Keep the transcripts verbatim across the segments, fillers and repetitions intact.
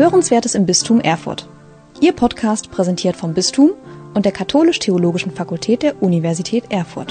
Hörenswertes im Bistum Erfurt. Ihr Podcast präsentiert vom Bistum und der Katholisch-Theologischen Fakultät der Universität Erfurt.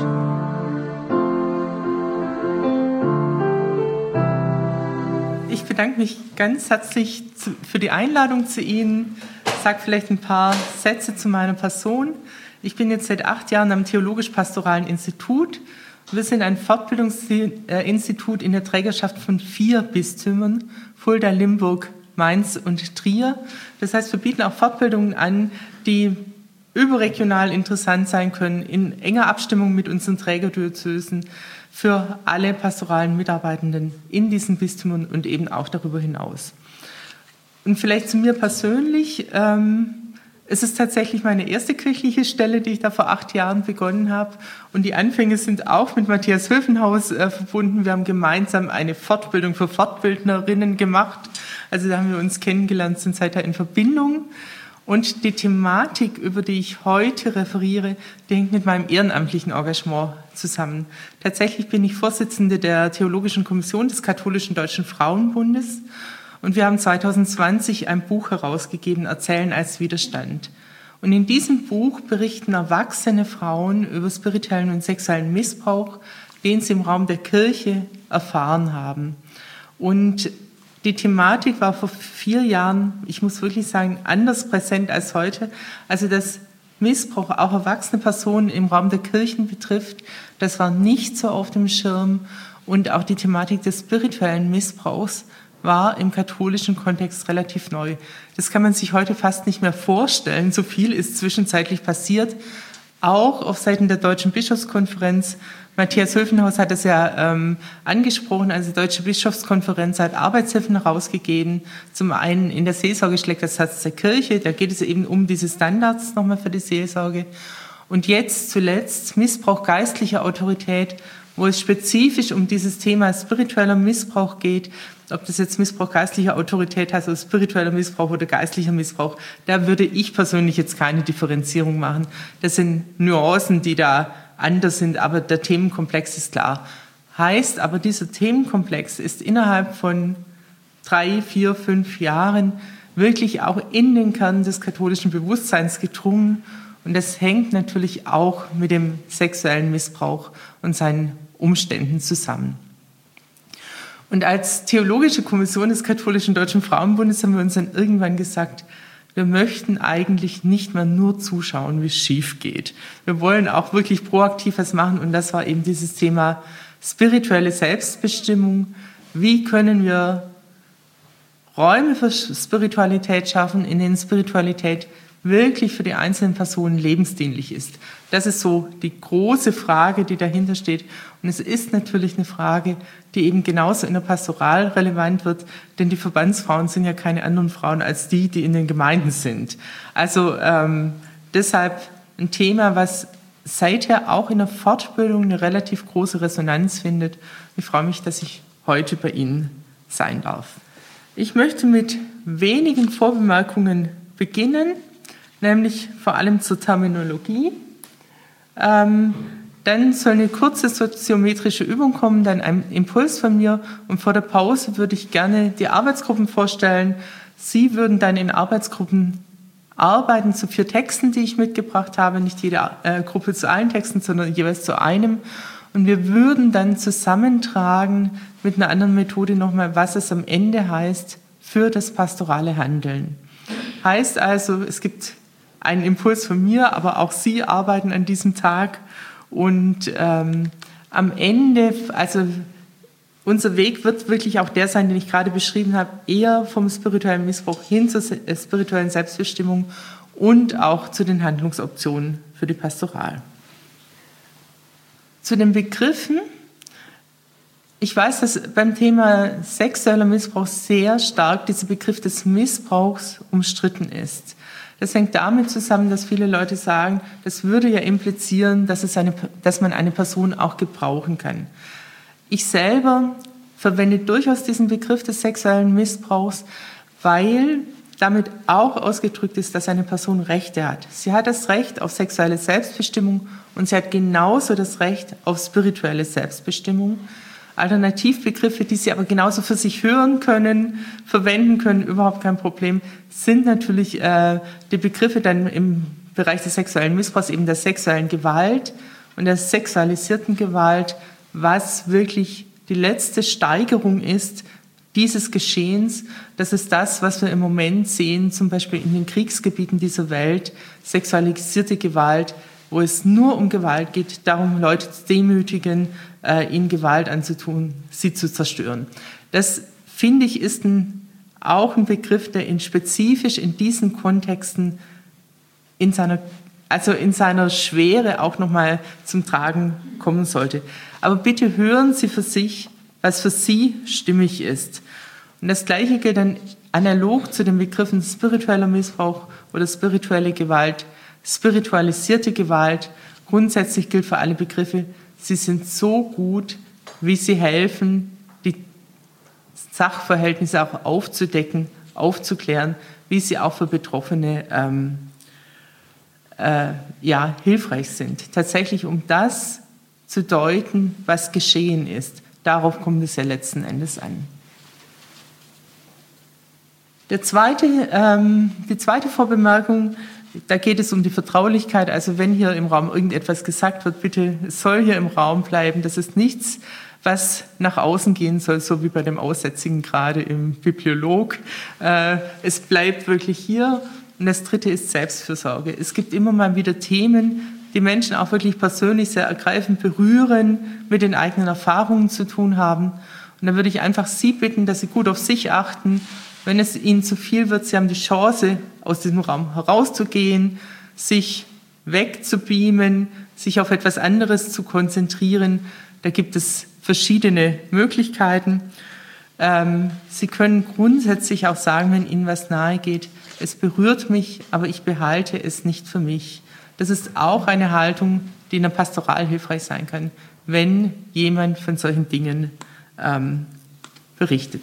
Ich bedanke mich ganz herzlich für die Einladung zu Ihnen. Ich sage vielleicht ein paar Sätze zu meiner Person. Ich bin jetzt seit acht Jahren am Theologisch-Pastoralen Institut. Wir sind ein Fortbildungsinstitut in der Trägerschaft von vier Bistümern: Fulda, Limburg, Mainz und Trier. Das heißt, wir bieten auch Fortbildungen an, die überregional interessant sein können, in enger Abstimmung mit unseren Trägerdiözesen für alle pastoralen Mitarbeitenden in diesen Bistümern und eben auch darüber hinaus. Und vielleicht zu mir persönlich. Ähm, es ist tatsächlich meine erste kirchliche Stelle, die ich da vor acht Jahren begonnen habe. Und die Anfänge sind auch mit Matthias Höfenhaus äh, verbunden. Wir haben gemeinsam eine Fortbildung für Fortbildnerinnen gemacht. Also da haben wir uns kennengelernt, sind seither in Verbindung. Und die Thematik, über die ich heute referiere, die hängt mit meinem ehrenamtlichen Engagement zusammen. Tatsächlich bin ich Vorsitzende der Theologischen Kommission des Katholischen Deutschen Frauenbundes. Und wir haben zwanzig zwanzig ein Buch herausgegeben, Erzählen als Widerstand. Und in diesem Buch berichten erwachsene Frauen über spirituellen und sexuellen Missbrauch, den sie im Raum der Kirche erfahren haben. Und die Thematik war vor vier Jahren, ich muss wirklich sagen, anders präsent als heute. Also dass Missbrauch auch erwachsene Personen im Raum der Kirchen betrifft, das war nicht so auf dem Schirm. Und auch die Thematik des spirituellen Missbrauchs war im katholischen Kontext relativ neu. Das kann man sich heute fast nicht mehr vorstellen. So viel ist zwischenzeitlich passiert. Auch auf Seiten der Deutschen Bischofskonferenz. Matthias Höfenhaus hat es ja ähm, angesprochen. Also die Deutsche Bischofskonferenz hat Arbeitshilfen herausgegeben. Zum einen in der Seelsorge schlägt das Herz der Kirche. Da geht es eben um diese Standards nochmal für die Seelsorge. Und jetzt zuletzt Missbrauch geistlicher Autorität, wo es spezifisch um dieses Thema spiritueller Missbrauch geht. Ob das jetzt Missbrauch geistlicher Autorität heißt, oder spiritueller Missbrauch oder geistlicher Missbrauch, da würde ich persönlich jetzt keine Differenzierung machen. Das sind Nuancen, die da anders sind, aber der Themenkomplex ist klar. Heißt aber, dieser Themenkomplex ist innerhalb von drei, vier, fünf Jahren wirklich auch in den Kern des katholischen Bewusstseins gedrungen. Und das hängt natürlich auch mit dem sexuellen Missbrauch und seinen Umständen zusammen. Und als Theologische Kommission des Katholischen Deutschen Frauenbundes haben wir uns dann irgendwann gesagt, wir möchten eigentlich nicht mehr nur zuschauen, wie es schief geht. Wir wollen auch wirklich proaktiv was machen, und das war eben dieses Thema spirituelle Selbstbestimmung. Wie können wir Räume für Spiritualität schaffen, in denen Spiritualität wirklich für die einzelnen Personen lebensdienlich ist? Das ist so die große Frage, die dahinter steht. Und es ist natürlich eine Frage, die eben genauso in der Pastoral relevant wird, denn die Verbandsfrauen sind ja keine anderen Frauen als die, die in den Gemeinden sind. Also ähm, deshalb ein Thema, was seither auch in der Fortbildung eine relativ große Resonanz findet. Ich freue mich, dass ich heute bei Ihnen sein darf. Ich möchte mit wenigen Vorbemerkungen beginnen, nämlich vor allem zur Terminologie. Ähm, dann soll eine kurze soziometrische Übung kommen, dann ein Impuls von mir, und vor der Pause würde ich gerne die Arbeitsgruppen vorstellen. Sie würden dann in Arbeitsgruppen arbeiten zu vier Texten, die ich mitgebracht habe, nicht jede äh, Gruppe zu allen Texten, sondern jeweils zu einem. Und wir würden dann zusammentragen mit einer anderen Methode nochmal, was es am Ende heißt für das pastorale Handeln. Heißt also, es gibt einen Impuls von mir, aber auch Sie arbeiten an diesem Tag. Und ähm, am Ende, also unser Weg wird wirklich auch der sein, den ich gerade beschrieben habe, eher vom spirituellen Missbrauch hin zur spirituellen Selbstbestimmung und auch zu den Handlungsoptionen für die Pastoral. Zu den Begriffen. Ich weiß, dass beim Thema sexueller Missbrauch sehr stark dieser Begriff des Missbrauchs umstritten ist. Das hängt damit zusammen, dass viele Leute sagen, das würde ja implizieren, dass, es eine, dass man eine Person auch gebrauchen kann. Ich selber verwende durchaus diesen Begriff des sexuellen Missbrauchs, weil damit auch ausgedrückt ist, dass eine Person Rechte hat. Sie hat das Recht auf sexuelle Selbstbestimmung und sie hat genauso das Recht auf spirituelle Selbstbestimmung. Alternativbegriffe, die Sie aber genauso für sich hören können, verwenden können, überhaupt kein Problem, sind natürlich äh, die Begriffe dann im Bereich des sexuellen Missbrauchs, eben der sexuellen Gewalt und der sexualisierten Gewalt, was wirklich die letzte Steigerung ist dieses Geschehens. Das ist das, was wir im Moment sehen, zum Beispiel in den Kriegsgebieten dieser Welt, sexualisierte Gewalt, wo es nur um Gewalt geht, darum, Leute zu demütigen, äh, ihnen Gewalt anzutun, sie zu zerstören. Das, finde ich, ist ein, auch ein Begriff, der in spezifisch in diesen Kontexten in seiner, also in seiner Schwere auch nochmal zum Tragen kommen sollte. Aber bitte hören Sie für sich, was für Sie stimmig ist. Und das Gleiche gilt dann analog zu den Begriffen spiritueller Missbrauch oder spirituelle Gewalt, spiritualisierte Gewalt. Grundsätzlich gilt für alle Begriffe, sie sind so gut, wie sie helfen, die Sachverhältnisse auch aufzudecken, aufzuklären, wie sie auch für Betroffene ähm, äh, ja, hilfreich sind. Tatsächlich, um das zu deuten, was geschehen ist. Darauf kommt es ja letzten Endes an. Der zweite, ähm, die zweite Vorbemerkung, da geht es um die Vertraulichkeit. Also wenn hier im Raum irgendetwas gesagt wird, bitte, es soll hier im Raum bleiben. Das ist nichts, was nach außen gehen soll, so wie bei dem Aussätzigen gerade im Bibliolog. Äh, es bleibt wirklich hier. Und das dritte ist Selbstfürsorge. Es gibt immer mal wieder Themen, die Menschen auch wirklich persönlich sehr ergreifend berühren, mit den eigenen Erfahrungen zu tun haben. Und da würde ich einfach Sie bitten, dass Sie gut auf sich achten. Wenn es Ihnen zu viel wird, Sie haben die Chance, aus diesem Raum herauszugehen, sich wegzubeamen, sich auf etwas anderes zu konzentrieren. Da gibt es verschiedene Möglichkeiten. Ähm, Sie können grundsätzlich auch sagen, wenn Ihnen was nahe geht, es berührt mich, aber ich behalte es nicht für mich. Das ist auch eine Haltung, die in der Pastoral hilfreich sein kann, wenn jemand von solchen Dingen ähm, berichtet.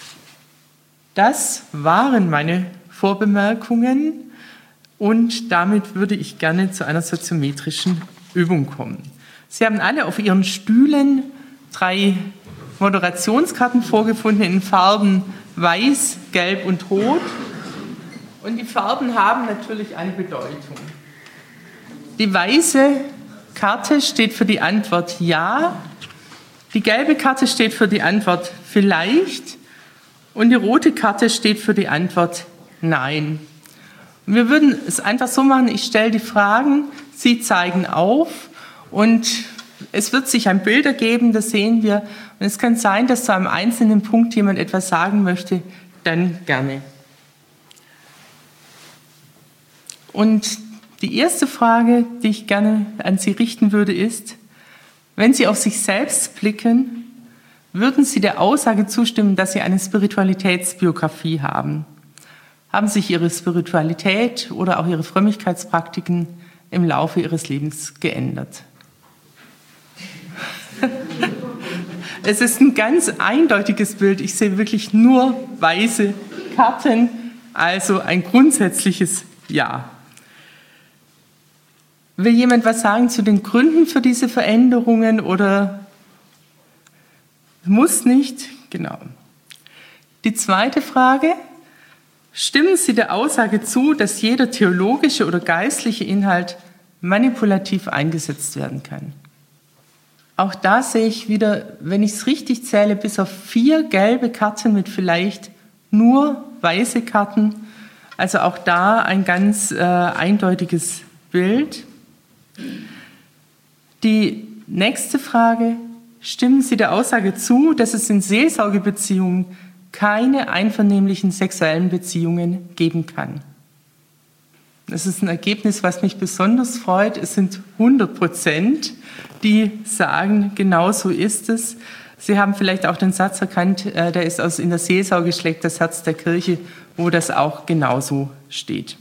Das waren meine Vorbemerkungen und damit würde ich gerne zu einer soziometrischen Übung kommen. Sie haben alle auf Ihren Stühlen drei Moderationskarten vorgefunden in Farben Weiß, Gelb und Rot. Und die Farben haben natürlich eine Bedeutung. Die weiße Karte steht für die Antwort Ja, die gelbe Karte steht für die Antwort Vielleicht und die rote Karte steht für die Antwort Nein. Und wir würden es einfach so machen, ich stelle die Fragen, Sie zeigen auf und es wird sich ein Bild ergeben, das sehen wir. Und es kann sein, dass zu einem einzelnen Punkt jemand etwas sagen möchte, dann gerne. Und die erste Frage, die ich gerne an Sie richten würde, ist, wenn Sie auf sich selbst blicken, würden Sie der Aussage zustimmen, dass Sie eine Spiritualitätsbiografie haben? Haben sich Ihre Spiritualität oder auch Ihre Frömmigkeitspraktiken im Laufe Ihres Lebens geändert? Es ist ein ganz eindeutiges Bild. Ich sehe wirklich nur weiße Karten, also ein grundsätzliches Ja. Will jemand was sagen zu den Gründen für diese Veränderungen oder muss nicht? Genau. Die zweite Frage: Stimmen Sie der Aussage zu, dass jeder theologische oder geistliche Inhalt manipulativ eingesetzt werden kann? Auch da sehe ich wieder, wenn ich es richtig zähle, bis auf vier gelbe Karten mit vielleicht nur weiße Karten. Also auch da ein ganz äh, eindeutiges Bild. Die nächste Frage: Stimmen Sie der Aussage zu, dass es in Seelsorgebeziehungen keine einvernehmlichen sexuellen Beziehungen geben kann? Das ist ein Ergebnis, was mich besonders freut. Es sind hundert Prozent, die sagen, genau so ist es. Sie haben vielleicht auch den Satz erkannt, der ist aus in der Seelsorge schlägt das Herz der Kirche, wo das auch genauso steht.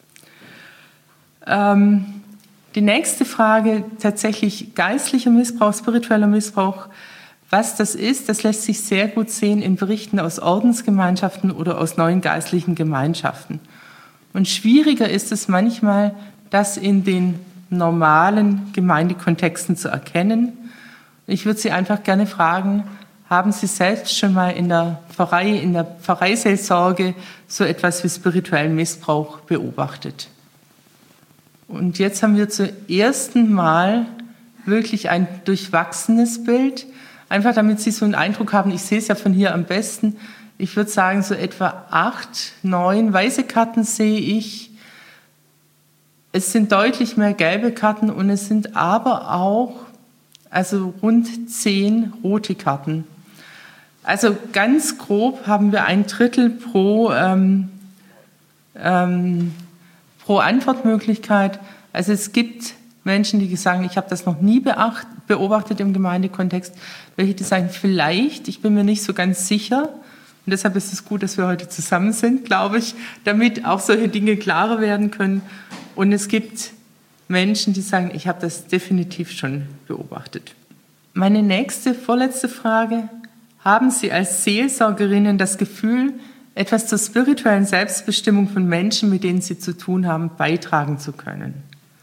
Ähm, die nächste Frage, tatsächlich geistlicher Missbrauch, spiritueller Missbrauch. Was das ist, das lässt sich sehr gut sehen in Berichten aus Ordensgemeinschaften oder aus neuen geistlichen Gemeinschaften. Und schwieriger ist es manchmal, das in den normalen Gemeindekontexten zu erkennen. Ich würde Sie einfach gerne fragen, haben Sie selbst schon mal in der Pfarrei, in der Pfarreiseelsorge so etwas wie spirituellen Missbrauch beobachtet? Und jetzt haben wir zum ersten Mal wirklich ein durchwachsenes Bild. Einfach damit Sie so einen Eindruck haben, ich sehe es ja von hier am besten. Ich würde sagen, so etwa acht, neun weiße Karten sehe ich. Es sind deutlich mehr gelbe Karten und es sind aber auch also rund zehn rote Karten. Also ganz grob haben wir ein Drittel pro, ähm, ähm, pro Antwortmöglichkeit. Also es gibt Menschen, die sagen, ich habe das noch nie beacht, beobachtet im Gemeindekontext. Welche die sagen, vielleicht, ich bin mir nicht so ganz sicher. Und deshalb ist es gut, dass wir heute zusammen sind, glaube ich, damit auch solche Dinge klarer werden können. Und es gibt Menschen, die sagen, ich habe das definitiv schon beobachtet. Meine nächste, vorletzte Frage. Haben Sie als Seelsorgerinnen das Gefühl, etwas zur spirituellen Selbstbestimmung von Menschen, mit denen Sie zu tun haben, beitragen zu können?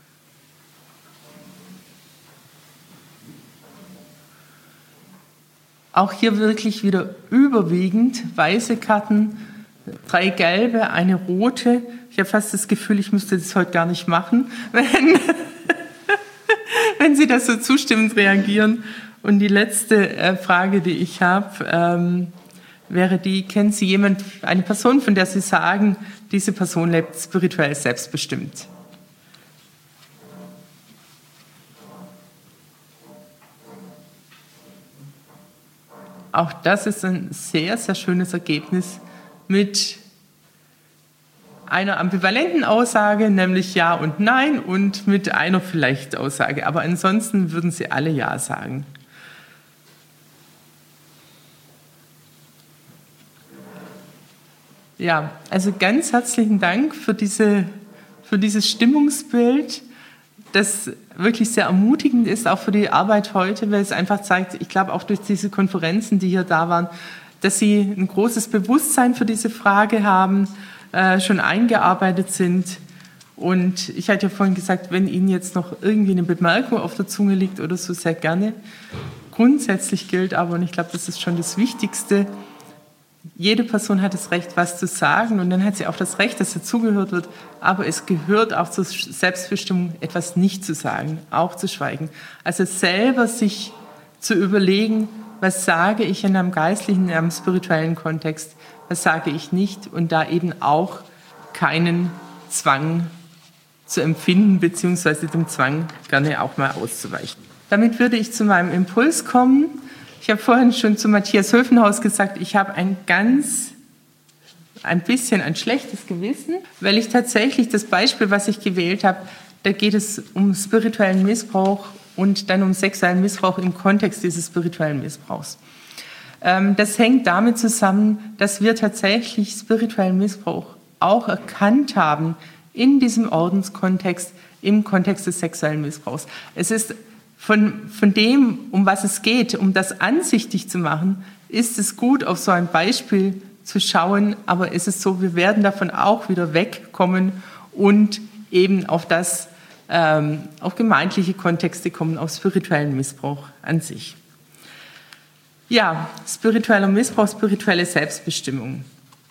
Auch hier wirklich wieder überwiegend weiße Karten, drei gelbe, eine rote. Ich habe fast das Gefühl, ich müsste das heute gar nicht machen, wenn, wenn Sie das so zustimmend reagieren. Und die letzte äh, Frage, die ich habe, ähm, wäre die, kennen Sie jemand, eine Person, von der Sie sagen, diese Person lebt spirituell selbstbestimmt? Auch das ist ein sehr, sehr schönes Ergebnis mit einer ambivalenten Aussage, nämlich Ja und Nein, und mit einer vielleicht Aussage. Aber ansonsten würden Sie alle Ja sagen. Ja, also ganz herzlichen Dank für, diese, für dieses Stimmungsbild, das wirklich sehr ermutigend ist, auch für die Arbeit heute, weil es einfach zeigt, ich glaube auch durch diese Konferenzen, die hier da waren, dass Sie ein großes Bewusstsein für diese Frage haben, äh, schon eingearbeitet sind. Und ich hatte ja vorhin gesagt, wenn Ihnen jetzt noch irgendwie eine Bemerkung auf der Zunge liegt oder so, sehr gerne. Grundsätzlich gilt aber, und ich glaube, das ist schon das Wichtigste, jede Person hat das Recht, was zu sagen, und dann hat sie auch das Recht, dass ihr zugehört wird, aber es gehört auch zur Selbstbestimmung, etwas nicht zu sagen, auch zu schweigen. Also selber sich zu überlegen, was sage ich in einem geistlichen, in einem spirituellen Kontext, was sage ich nicht, und da eben auch keinen Zwang zu empfinden, beziehungsweise dem Zwang gerne auch mal auszuweichen. Damit würde ich zu meinem Impuls kommen. Ich habe vorhin schon zu Matthias Höfenhaus gesagt, ich habe ein ganz, ein bisschen ein schlechtes Gewissen, weil ich tatsächlich das Beispiel, was ich gewählt habe, da geht es um spirituellen Missbrauch und dann um sexuellen Missbrauch im Kontext dieses spirituellen Missbrauchs. Das hängt damit zusammen, dass wir tatsächlich spirituellen Missbrauch auch erkannt haben in diesem Ordenskontext, im Kontext des sexuellen Missbrauchs. Es ist Von, von dem, um was es geht, um das ansichtig zu machen, ist es gut, auf so ein Beispiel zu schauen, aber es ist so, wir werden davon auch wieder wegkommen und eben auf das, ähm, auf gemeindliche Kontexte kommen, auf spirituellen Missbrauch an sich. Ja, spiritueller Missbrauch, spirituelle Selbstbestimmung.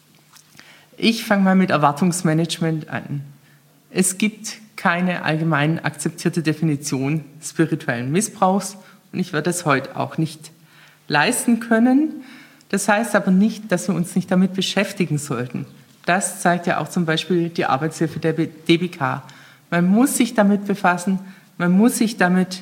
Ich fange mal mit Erwartungsmanagement an. Es gibt keine allgemein akzeptierte Definition spirituellen Missbrauchs und ich werde es heute auch nicht leisten können. Das heißt aber nicht, dass wir uns nicht damit beschäftigen sollten. Das zeigt ja auch zum Beispiel die Arbeitshilfe der D B K. Man muss sich damit befassen, man muss sich damit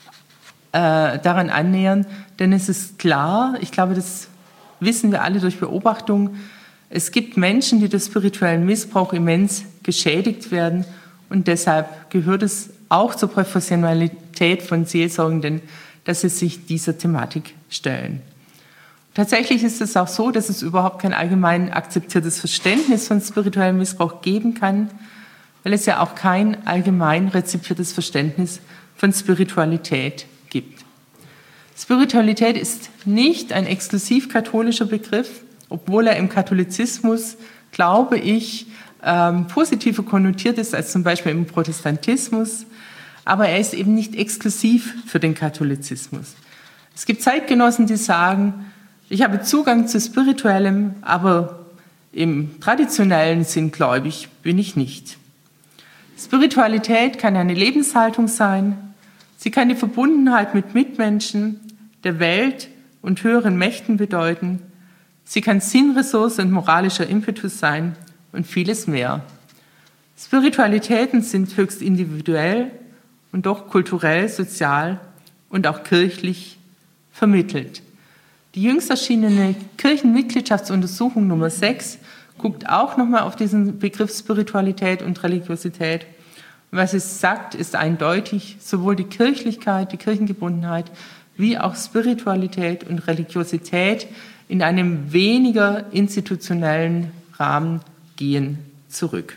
äh, daran annähern, denn es ist klar, ich glaube, das wissen wir alle durch Beobachtung, es gibt Menschen, die durch spirituellen Missbrauch immens geschädigt werden. Und deshalb gehört es auch zur Professionalität von Seelsorgenden, dass sie sich dieser Thematik stellen. Tatsächlich ist es auch so, dass es überhaupt kein allgemein akzeptiertes Verständnis von spirituellem Missbrauch geben kann, weil es ja auch kein allgemein rezipiertes Verständnis von Spiritualität gibt. Spiritualität ist nicht ein exklusiv katholischer Begriff, obwohl er im Katholizismus, glaube ich, Ähm, positiver konnotiert ist als zum Beispiel im Protestantismus, aber er ist eben nicht exklusiv für den Katholizismus. Es gibt Zeitgenossen, die sagen, Ich habe Zugang zu Spirituellem, aber im traditionellen Sinn gläubig bin ich nicht. Spiritualität kann eine Lebenshaltung sein. Sie kann die Verbundenheit mit Mitmenschen, der Welt und höheren Mächten bedeuten. Sie kann Sinnressource und moralischer Impetus sein und vieles mehr. Spiritualitäten sind höchst individuell und doch kulturell, sozial und auch kirchlich vermittelt. Die jüngst erschienene Kirchenmitgliedschaftsuntersuchung Nummer sechs guckt auch nochmal auf diesen Begriff Spiritualität und Religiosität. Was es sagt, ist eindeutig, sowohl die Kirchlichkeit, die Kirchengebundenheit, wie auch Spiritualität und Religiosität in einem weniger institutionellen Rahmen gehen zurück.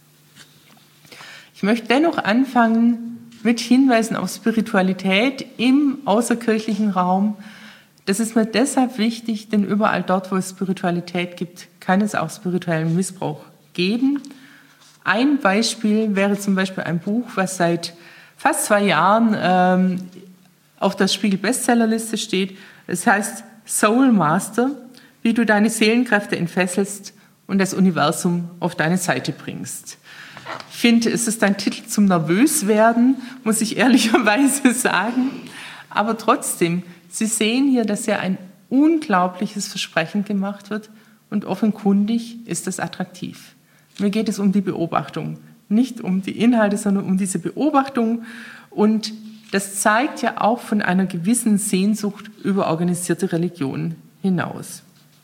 Ich möchte dennoch anfangen mit Hinweisen auf Spiritualität im außerkirchlichen Raum. Das ist mir deshalb wichtig, denn überall dort, wo es Spiritualität gibt, kann es auch spirituellen Missbrauch geben. Ein Beispiel wäre zum Beispiel ein Buch, was seit fast zwei Jahren ähm, auf der Spiegel-Bestsellerliste steht. Es heißt Soul Master, wie du deine Seelenkräfte entfesselst und das Universum auf deine Seite bringst. Ich finde, es ist ein Titel zum Nervöswerden, muss ich ehrlicherweise sagen. Aber trotzdem, Sie sehen hier, dass ja ein unglaubliches Versprechen gemacht wird und offenkundig ist das attraktiv. Mir geht es um die Beobachtung, nicht um die Inhalte, sondern um diese Beobachtung. Und das zeigt ja auch von einer gewissen Sehnsucht über organisierte Religion hinaus.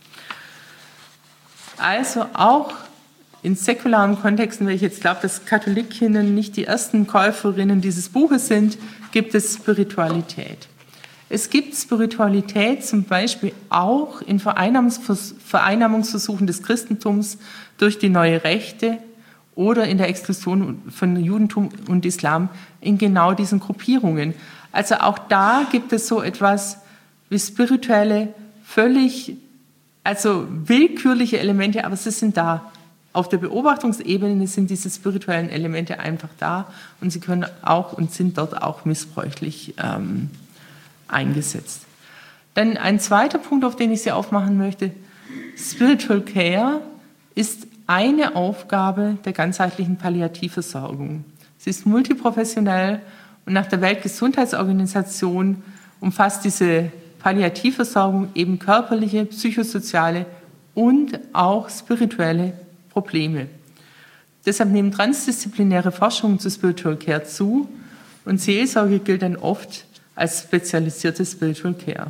Also auch in säkularen Kontexten, weil ich jetzt glaube, dass Katholikinnen nicht die ersten Käuferinnen dieses Buches sind, gibt es Spiritualität. Es gibt Spiritualität zum Beispiel auch in Vereinnahmungs- Vereinnahmungsversuchen des Christentums durch die neue Rechte oder in der Exklusion von Judentum und Islam in genau diesen Gruppierungen. Also auch da gibt es so etwas wie spirituelle, völlig, also willkürliche Elemente, aber sie sind da. Auf der Beobachtungsebene sind diese spirituellen Elemente einfach da und sie können auch und sind dort auch missbräuchlich ähm, eingesetzt. Dann ein zweiter Punkt, auf den ich Sie aufmachen möchte. Spiritual Care ist eine Aufgabe der ganzheitlichen Palliativversorgung. Sie ist multiprofessionell und nach der Weltgesundheitsorganisation umfasst diese Palliativversorgung eben körperliche, psychosoziale und auch spirituelle Probleme. Deshalb nehmen transdisziplinäre Forschungen zu Spiritual Care zu und Seelsorge gilt dann oft als spezialisierte Spiritual Care.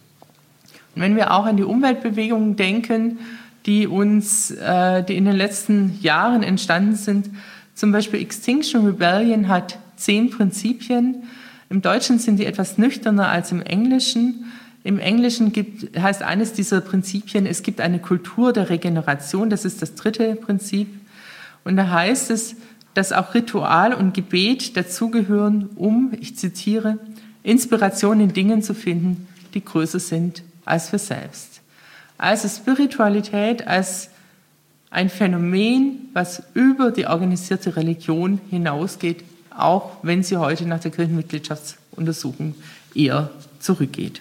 Und wenn wir auch an die Umweltbewegungen denken, die uns, äh, die in den letzten Jahren entstanden sind, zum Beispiel Extinction Rebellion hat zehn Prinzipien. Im Deutschen sind die etwas nüchterner als im Englischen. Im Englischen gibt, heißt eines dieser Prinzipien, es gibt eine Kultur der Regeneration, das ist das dritte Prinzip. Und da heißt es, dass auch Ritual und Gebet dazugehören, um, ich zitiere, Inspiration in Dingen zu finden, die größer sind als wir selbst. Also Spiritualität als ein Phänomen, was über die organisierte Religion hinausgeht, auch wenn sie heute nach der Kirchenmitgliedschaftsuntersuchung eher zurückgeht.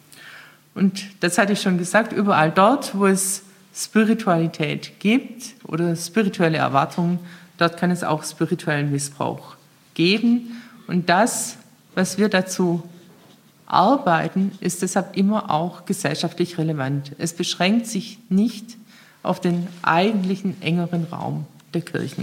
Und das hatte ich schon gesagt, überall dort, wo es Spiritualität gibt oder spirituelle Erwartungen, dort kann es auch spirituellen Missbrauch geben. Und das, was wir dazu arbeiten, ist deshalb immer auch gesellschaftlich relevant. Es beschränkt sich nicht auf den eigentlichen engeren Raum der Kirchen.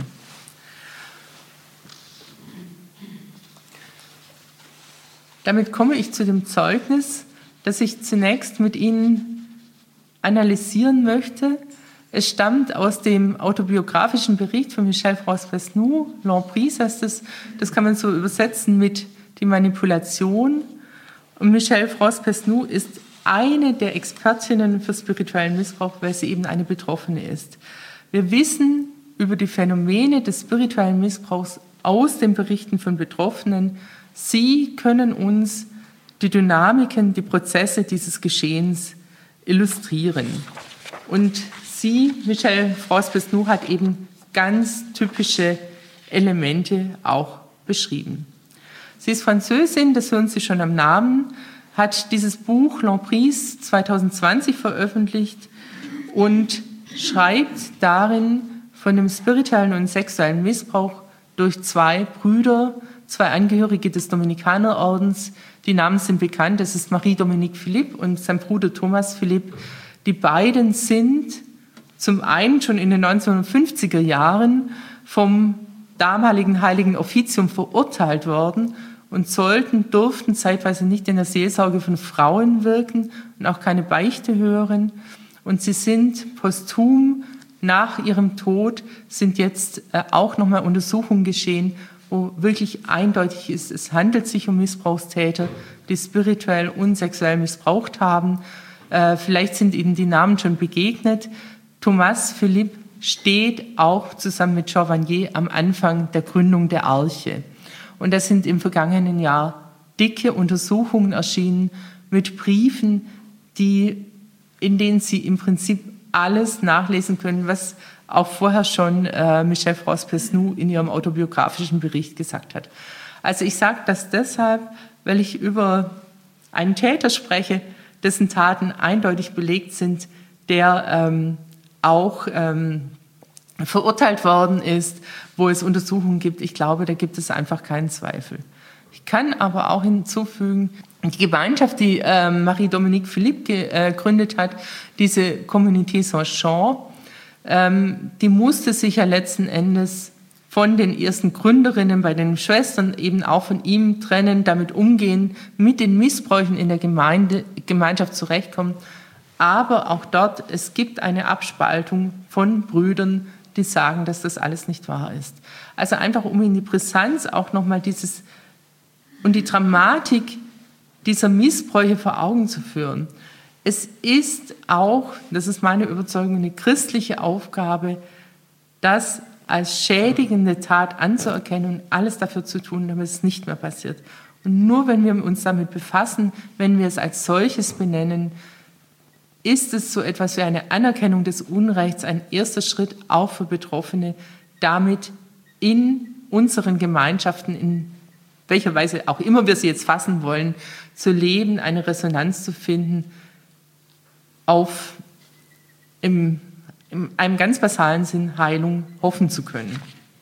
Damit komme ich zu dem Zeugnis, das ich zunächst mit Ihnen analysieren möchte. Es stammt aus dem autobiografischen Bericht von Michel France-Besnoux, L'Emprise heißt es, das kann man so übersetzen mit die Manipulation. Und Michel France-Besnoux ist eine der Expertinnen für spirituellen Missbrauch, weil sie eben eine Betroffene ist. Wir wissen über die Phänomene des spirituellen Missbrauchs aus den Berichten von Betroffenen. Sie können uns die Dynamiken, die Prozesse dieses Geschehens illustrieren. Und sie, Michel France-Besnoux, hat eben ganz typische Elemente auch beschrieben. Sie ist Französin, das hören Sie schon am Namen. hat dieses Buch L'Emprise zwanzig zwanzig veröffentlicht und schreibt darin von dem spirituellen und sexuellen Missbrauch durch zwei Brüder, zwei Angehörige des Dominikanerordens. Die Namen sind bekannt, das ist Marie-Dominique Philippe und sein Bruder Thomas Philippe. Die beiden sind zum einen schon in den neunzehnhundertfünfziger Jahren vom damaligen Heiligen Offizium verurteilt worden und sollten, durften zeitweise nicht in der Seelsorge von Frauen wirken und auch keine Beichte hören. Und sie sind posthum nach ihrem Tod, sind jetzt auch nochmal Untersuchungen geschehen, wo wirklich eindeutig ist, es handelt sich um Missbrauchstäter, die spirituell und sexuell missbraucht haben. Vielleicht sind Ihnen die Namen schon begegnet. Thomas Philippe steht auch zusammen mit Jean Vanier am Anfang der Gründung der Arche. Und da sind im vergangenen Jahr dicke Untersuchungen erschienen mit Briefen, die, in denen Sie im Prinzip alles nachlesen können, was auch vorher schon äh, Michel France-Pesneau in ihrem autobiografischen Bericht gesagt hat. Also ich sage das deshalb, weil ich über einen Täter spreche, dessen Taten eindeutig belegt sind, der ähm, auch ähm, verurteilt worden ist, wo es Untersuchungen gibt. Ich glaube, da gibt es einfach keinen Zweifel. Ich kann aber auch hinzufügen, die Gemeinschaft, die äh, Marie-Dominique Philippe gegründet hat, diese Communauté Saint-Jean, ähm, die musste sich ja letzten Endes von den ersten Gründerinnen bei den Schwestern eben auch von ihm trennen, damit umgehen, mit den Missbräuchen in der Gemeinde, Gemeinschaft zurechtkommen. Aber auch dort, es gibt eine Abspaltung von Brüdern, die sagen, dass das alles nicht wahr ist. Also einfach, um in die Brisanz auch nochmal dieses und die Dramatik dieser Missbräuche vor Augen zu führen. Es ist auch, das ist meine Überzeugung, eine christliche Aufgabe, das als schädigende Tat anzuerkennen und alles dafür zu tun, damit es nicht mehr passiert. Und nur wenn wir uns damit befassen, wenn wir es als solches benennen, ist es so etwas wie eine Anerkennung des Unrechts, ein erster Schritt auch für Betroffene, damit in unseren Gemeinschaften, in welcher Weise auch immer wir sie jetzt fassen wollen, zu leben, eine Resonanz zu finden, auf im, in einem ganz basalen Sinn Heilung hoffen zu können.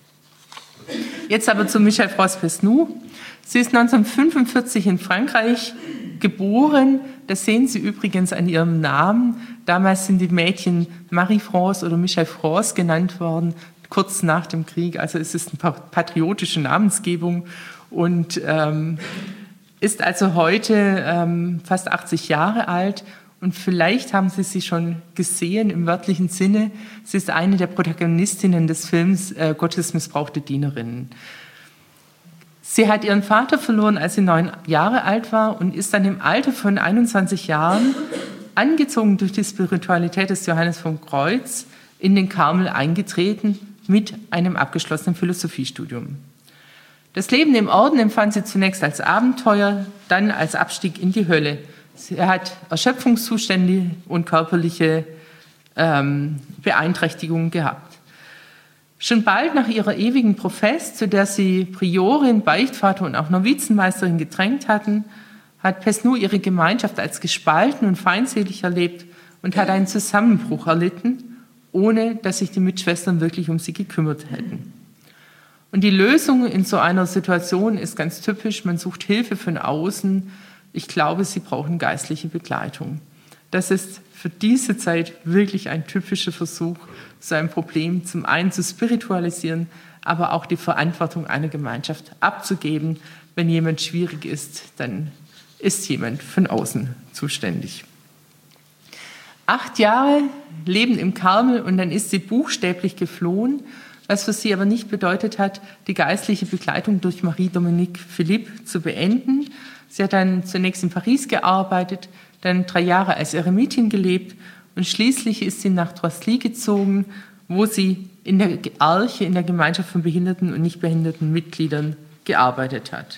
Jetzt aber zu Michel France-Pesneau. Sie ist neunzehnhundertfünfundvierzig in Frankreich geboren. Das sehen Sie übrigens an ihrem Namen. Damals sind die Mädchen Marie-France oder Michel France genannt worden, kurz nach dem Krieg. Also es ist eine patriotische Namensgebung und ähm, ist also heute ähm, fast achtzig Jahre alt. Und vielleicht haben Sie sie schon gesehen im wörtlichen Sinne. Sie ist eine der Protagonistinnen des Films äh, Gottes missbrauchte Dienerinnen. Sie hat ihren Vater verloren, als sie neun Jahre alt war und ist dann im Alter von einundzwanzig Jahren, angezogen durch die Spiritualität des Johannes vom Kreuz, in den Karmel eingetreten mit einem abgeschlossenen Philosophiestudium. Das Leben im Orden empfand sie zunächst als Abenteuer, dann als Abstieg in die Hölle. Sie hat Erschöpfungszustände und körperliche ähm, Beeinträchtigungen gehabt. Schon bald nach ihrer ewigen Profess, zu der sie Priorin, Beichtvater und auch Novizenmeisterin gedrängt hatten, hat Pesneau ihre Gemeinschaft als gespalten und feindselig erlebt und hat einen Zusammenbruch erlitten, ohne dass sich die Mitschwestern wirklich um sie gekümmert hätten. Und die Lösung in so einer Situation ist ganz typisch, man sucht Hilfe von außen. Ich glaube, sie brauchen geistliche Begleitung. Das ist für diese Zeit wirklich ein typischer Versuch, so ein Problem zum einen zu spiritualisieren, aber auch die Verantwortung einer Gemeinschaft abzugeben. Wenn jemand schwierig ist, dann ist jemand von außen zuständig. Acht Jahre Leben im Karmel und dann ist sie buchstäblich geflohen, was für sie aber nicht bedeutet hat, die geistliche Begleitung durch Marie-Dominique Philippe zu beenden. Sie hat dann zunächst in Paris gearbeitet, dann drei Jahre als Eremitin gelebt und schließlich ist sie nach Droisy gezogen, wo sie in der Arche, in der Gemeinschaft von behinderten und nicht behinderten Mitgliedern gearbeitet hat.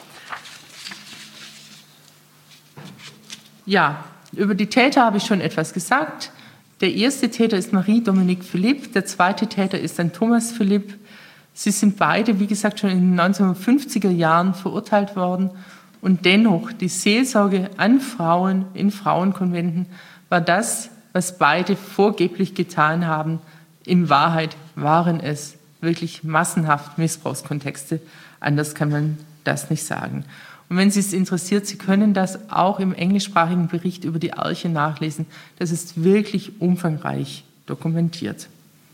Ja, über die Täter habe ich schon etwas gesagt. Der erste Täter ist Marie-Dominique Philippe, der zweite Täter ist dann Thomas Philippe. Sie sind beide, wie gesagt, schon in den neunzehnhundertfünfziger Jahren verurteilt worden Und dennoch, die Seelsorge an Frauen in Frauenkonventen war das, was beide vorgeblich getan haben. In Wahrheit waren es wirklich massenhaft Missbrauchskontexte. Anders kann man das nicht sagen. Und wenn Sie es interessiert, Sie können das auch im englischsprachigen Bericht über die Arche nachlesen. Das ist wirklich umfangreich dokumentiert.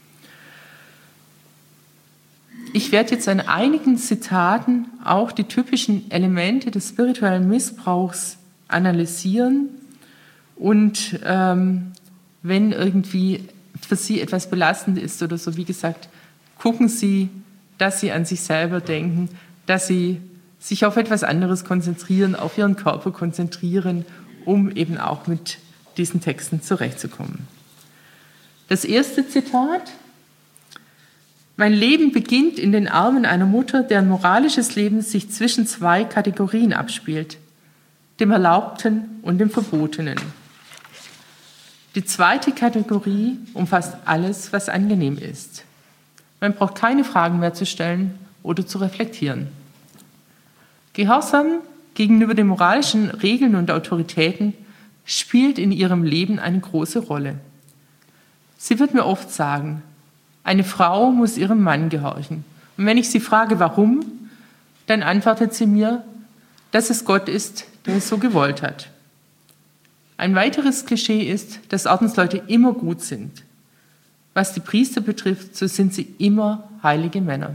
Ich werde jetzt an einigen Zitaten auch die typischen Elemente des spirituellen Missbrauchs analysieren. Und ähm, wenn irgendwie für Sie etwas belastend ist oder so, wie gesagt, gucken Sie, dass Sie an sich selber denken, dass Sie sich auf etwas anderes konzentrieren, auf Ihren Körper konzentrieren, um eben auch mit diesen Texten zurechtzukommen. Das erste Zitat: Mein Leben beginnt in den Armen einer Mutter, deren moralisches Leben sich zwischen zwei Kategorien abspielt, dem Erlaubten und dem Verbotenen. Die zweite Kategorie umfasst alles, was angenehm ist. Man braucht keine Fragen mehr zu stellen oder zu reflektieren. Gehorsam gegenüber den moralischen Regeln und Autoritäten spielt in ihrem Leben eine große Rolle. Sie wird mir oft sagen, eine Frau muss ihrem Mann gehorchen. Und wenn ich sie frage, warum, dann antwortet sie mir, dass es Gott ist, der es so gewollt hat. Ein weiteres Klischee ist, dass Ordensleute immer gut sind. Was die Priester betrifft, so sind sie immer heilige Männer.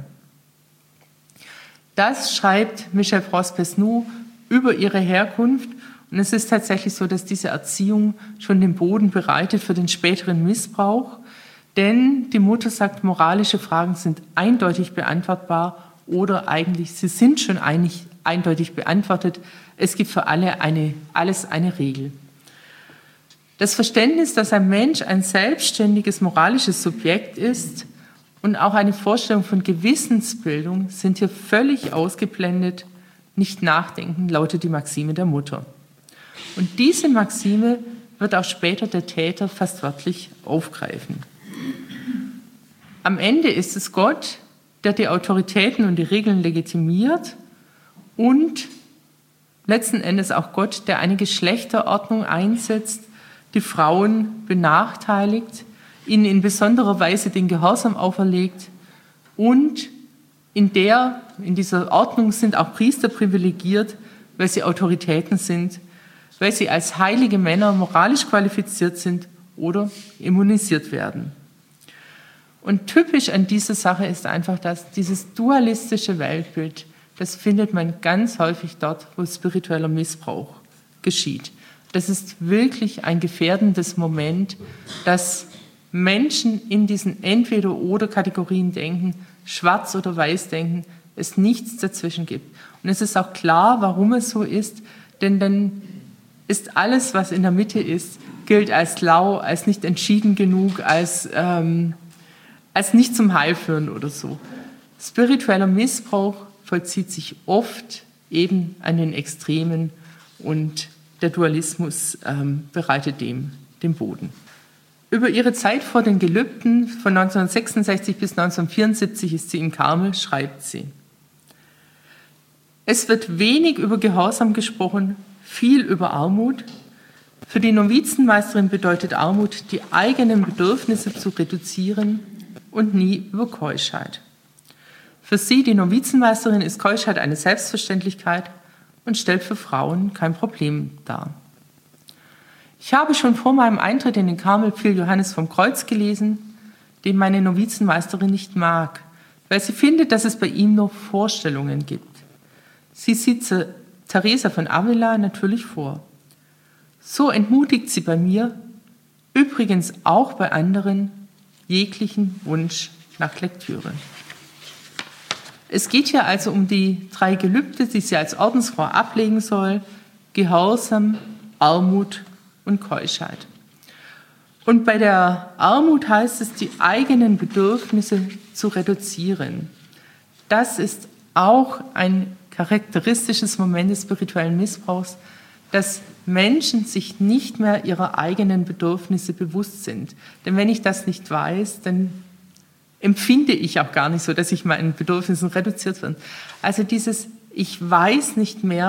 Das schreibt Michel France-Pesneau über ihre Herkunft. Und es ist tatsächlich so, dass diese Erziehung schon den Boden bereitet für den späteren Missbrauch. Denn die Mutter sagt, moralische Fragen sind eindeutig beantwortbar oder eigentlich, sie sind schon einig, eindeutig beantwortet. Es gibt für alle eine, alles eine Regel. Das Verständnis, dass ein Mensch ein selbstständiges moralisches Subjekt ist und auch eine Vorstellung von Gewissensbildung sind hier völlig ausgeblendet. Nicht nachdenken, lautet die Maxime der Mutter. Und diese Maxime wird auch später der Täter fast wörtlich aufgreifen. Am Ende ist es Gott, der die Autoritäten und die Regeln legitimiert und letzten Endes auch Gott, der eine Geschlechterordnung einsetzt, die Frauen benachteiligt, ihnen in besonderer Weise den Gehorsam auferlegt und in der, in dieser Ordnung sind auch Priester privilegiert, weil sie Autoritäten sind, weil sie als heilige Männer moralisch qualifiziert sind oder immunisiert werden. Und typisch an dieser Sache ist einfach, dass dieses dualistische Weltbild, das findet man ganz häufig dort, wo spiritueller Missbrauch geschieht. Das ist wirklich ein gefährdendes Moment, dass Menschen in diesen Entweder-oder-Kategorien denken, schwarz oder weiß denken, es nichts dazwischen gibt. Und es ist auch klar, warum es so ist, denn dann ist alles, was in der Mitte ist, gilt als lau, als nicht entschieden genug, als, ähm, als nicht zum Heil führen oder so. Spiritueller Missbrauch vollzieht sich oft eben an den Extremen und der Dualismus ähm, bereitet dem den Boden. Über ihre Zeit vor den Gelübden von neunzehnhundertsechsundsechzig bis neunzehnhundertvierundsiebzig ist sie im Karmel, schreibt sie: Es wird wenig über Gehorsam gesprochen, viel über Armut. Für die Novizenmeisterin bedeutet Armut, die eigenen Bedürfnisse zu reduzieren und nie über Keuschheit. Für sie, die Novizenmeisterin, ist Keuschheit eine Selbstverständlichkeit und stellt für Frauen kein Problem dar. Ich habe schon vor meinem Eintritt in den Karmel viel Johannes vom Kreuz gelesen, den meine Novizenmeisterin nicht mag, weil sie findet, dass es bei ihm nur Vorstellungen gibt. Sie sieht Teresa von Avila natürlich vor. So entmutigt sie bei mir, übrigens auch bei anderen, jeglichen Wunsch nach Lektüre. Es geht hier also um die drei Gelübde, die sie als Ordensfrau ablegen soll: Gehorsam, Armut und Keuschheit. Und bei der Armut heißt es, die eigenen Bedürfnisse zu reduzieren. Das ist auch ein charakteristisches Moment des spirituellen Missbrauchs, dass Menschen sich nicht mehr ihrer eigenen Bedürfnisse bewusst sind. Denn wenn ich das nicht weiß, dann empfinde ich auch gar nicht so, dass ich meinen Bedürfnissen reduziert bin. Also dieses, ich weiß nicht mehr,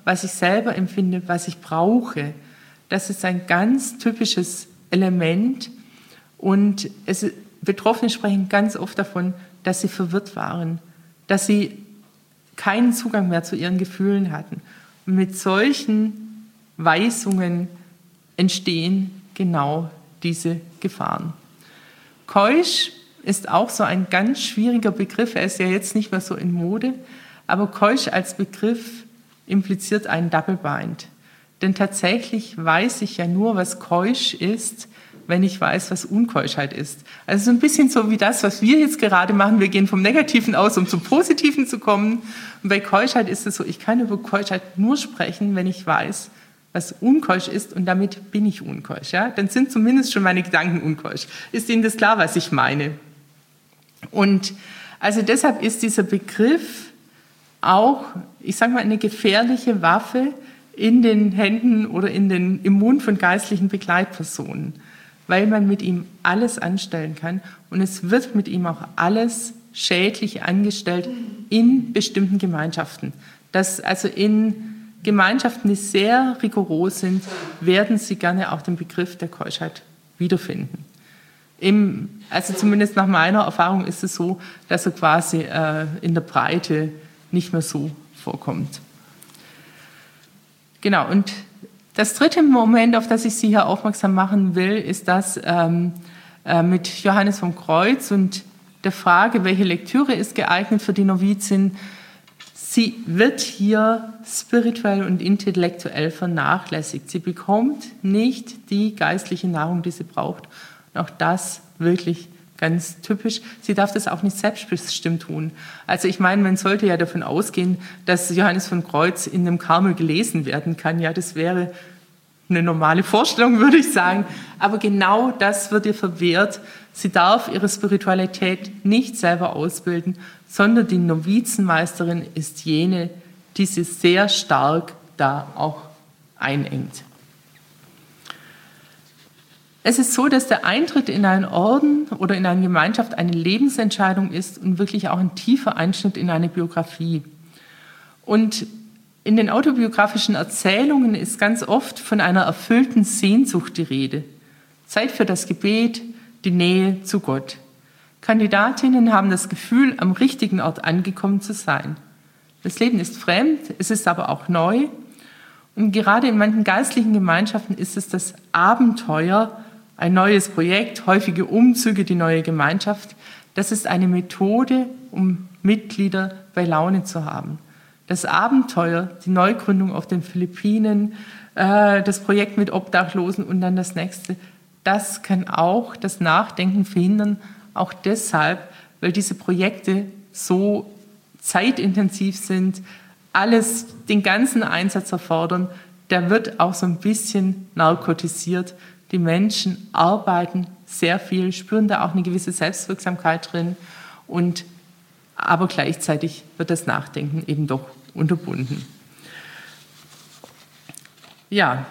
was ich selber empfinde, was ich brauche. Das ist ein ganz typisches Element. Und es, Betroffene sprechen ganz oft davon, dass sie verwirrt waren, dass sie keinen Zugang mehr zu ihren Gefühlen hatten. Und mit solchen Weisungen entstehen genau diese Gefahren. Keusch ist auch so ein ganz schwieriger Begriff. Er ist ja jetzt nicht mehr so in Mode. Aber Keusch als Begriff impliziert einen Double Bind. Denn tatsächlich weiß ich ja nur, was Keusch ist, wenn ich weiß, was Unkeuschheit ist. Also so ein bisschen so wie das, was wir jetzt gerade machen. Wir gehen vom Negativen aus, um zum Positiven zu kommen. Und bei Keuschheit ist es so, ich kann über Keuschheit nur sprechen, wenn ich weiß, was unkeusch ist, und damit bin ich unkeusch. Ja? Dann sind zumindest schon meine Gedanken unkeusch. Ist Ihnen das klar, was ich meine? Und also deshalb ist dieser Begriff auch, ich sage mal, eine gefährliche Waffe in den Händen oder in den, im Mund von geistlichen Begleitpersonen, weil man mit ihm alles anstellen kann und es wird mit ihm auch alles schädlich angestellt in bestimmten Gemeinschaften. Das, also in Gemeinschaften, die sehr rigoros sind, werden Sie gerne auch den Begriff der Keuschheit wiederfinden. Im, also zumindest nach meiner Erfahrung ist es so, dass er quasi äh, in der Breite nicht mehr so vorkommt. Genau, und das dritte Moment, auf das ich Sie hier aufmerksam machen will, ist das ähm, äh, mit Johannes vom Kreuz und der Frage, welche Lektüre ist geeignet für die Novizin. Sie wird hier spirituell und intellektuell vernachlässigt. Sie bekommt nicht die geistliche Nahrung, die sie braucht. Und auch das wirklich ganz typisch. Sie darf das auch nicht selbstbestimmt tun. Also ich meine, man sollte ja davon ausgehen, dass Johannes von Kreuz in dem Karmel gelesen werden kann. Ja, das wäre eine normale Vorstellung, würde ich sagen. Aber genau das wird ihr verwehrt. Sie darf ihre Spiritualität nicht selber ausbilden, sondern die Novizenmeisterin ist jene, die sie sehr stark da auch einengt. Es ist so, dass der Eintritt in einen Orden oder in eine Gemeinschaft eine Lebensentscheidung ist und wirklich auch ein tiefer Einschnitt in eine Biografie. Und in den autobiografischen Erzählungen ist ganz oft von einer erfüllten Sehnsucht die Rede. Zeit für das Gebet, die Nähe zu Gott. Kandidatinnen haben das Gefühl, am richtigen Ort angekommen zu sein. Das Leben ist fremd, es ist aber auch neu. Und gerade in manchen geistlichen Gemeinschaften ist es das Abenteuer, ein neues Projekt, häufige Umzüge, die neue Gemeinschaft. Das ist eine Methode, um Mitglieder bei Laune zu haben. Das Abenteuer, die Neugründung auf den Philippinen, äh, das Projekt mit Obdachlosen und dann das nächste, das kann auch das Nachdenken verhindern, auch deshalb, weil diese Projekte so zeitintensiv sind, alles, den ganzen Einsatz erfordern, der wird auch so ein bisschen narkotisiert. Die Menschen arbeiten sehr viel, spüren da auch eine gewisse Selbstwirksamkeit drin, und aber gleichzeitig wird das Nachdenken eben doch unterbunden. Ja,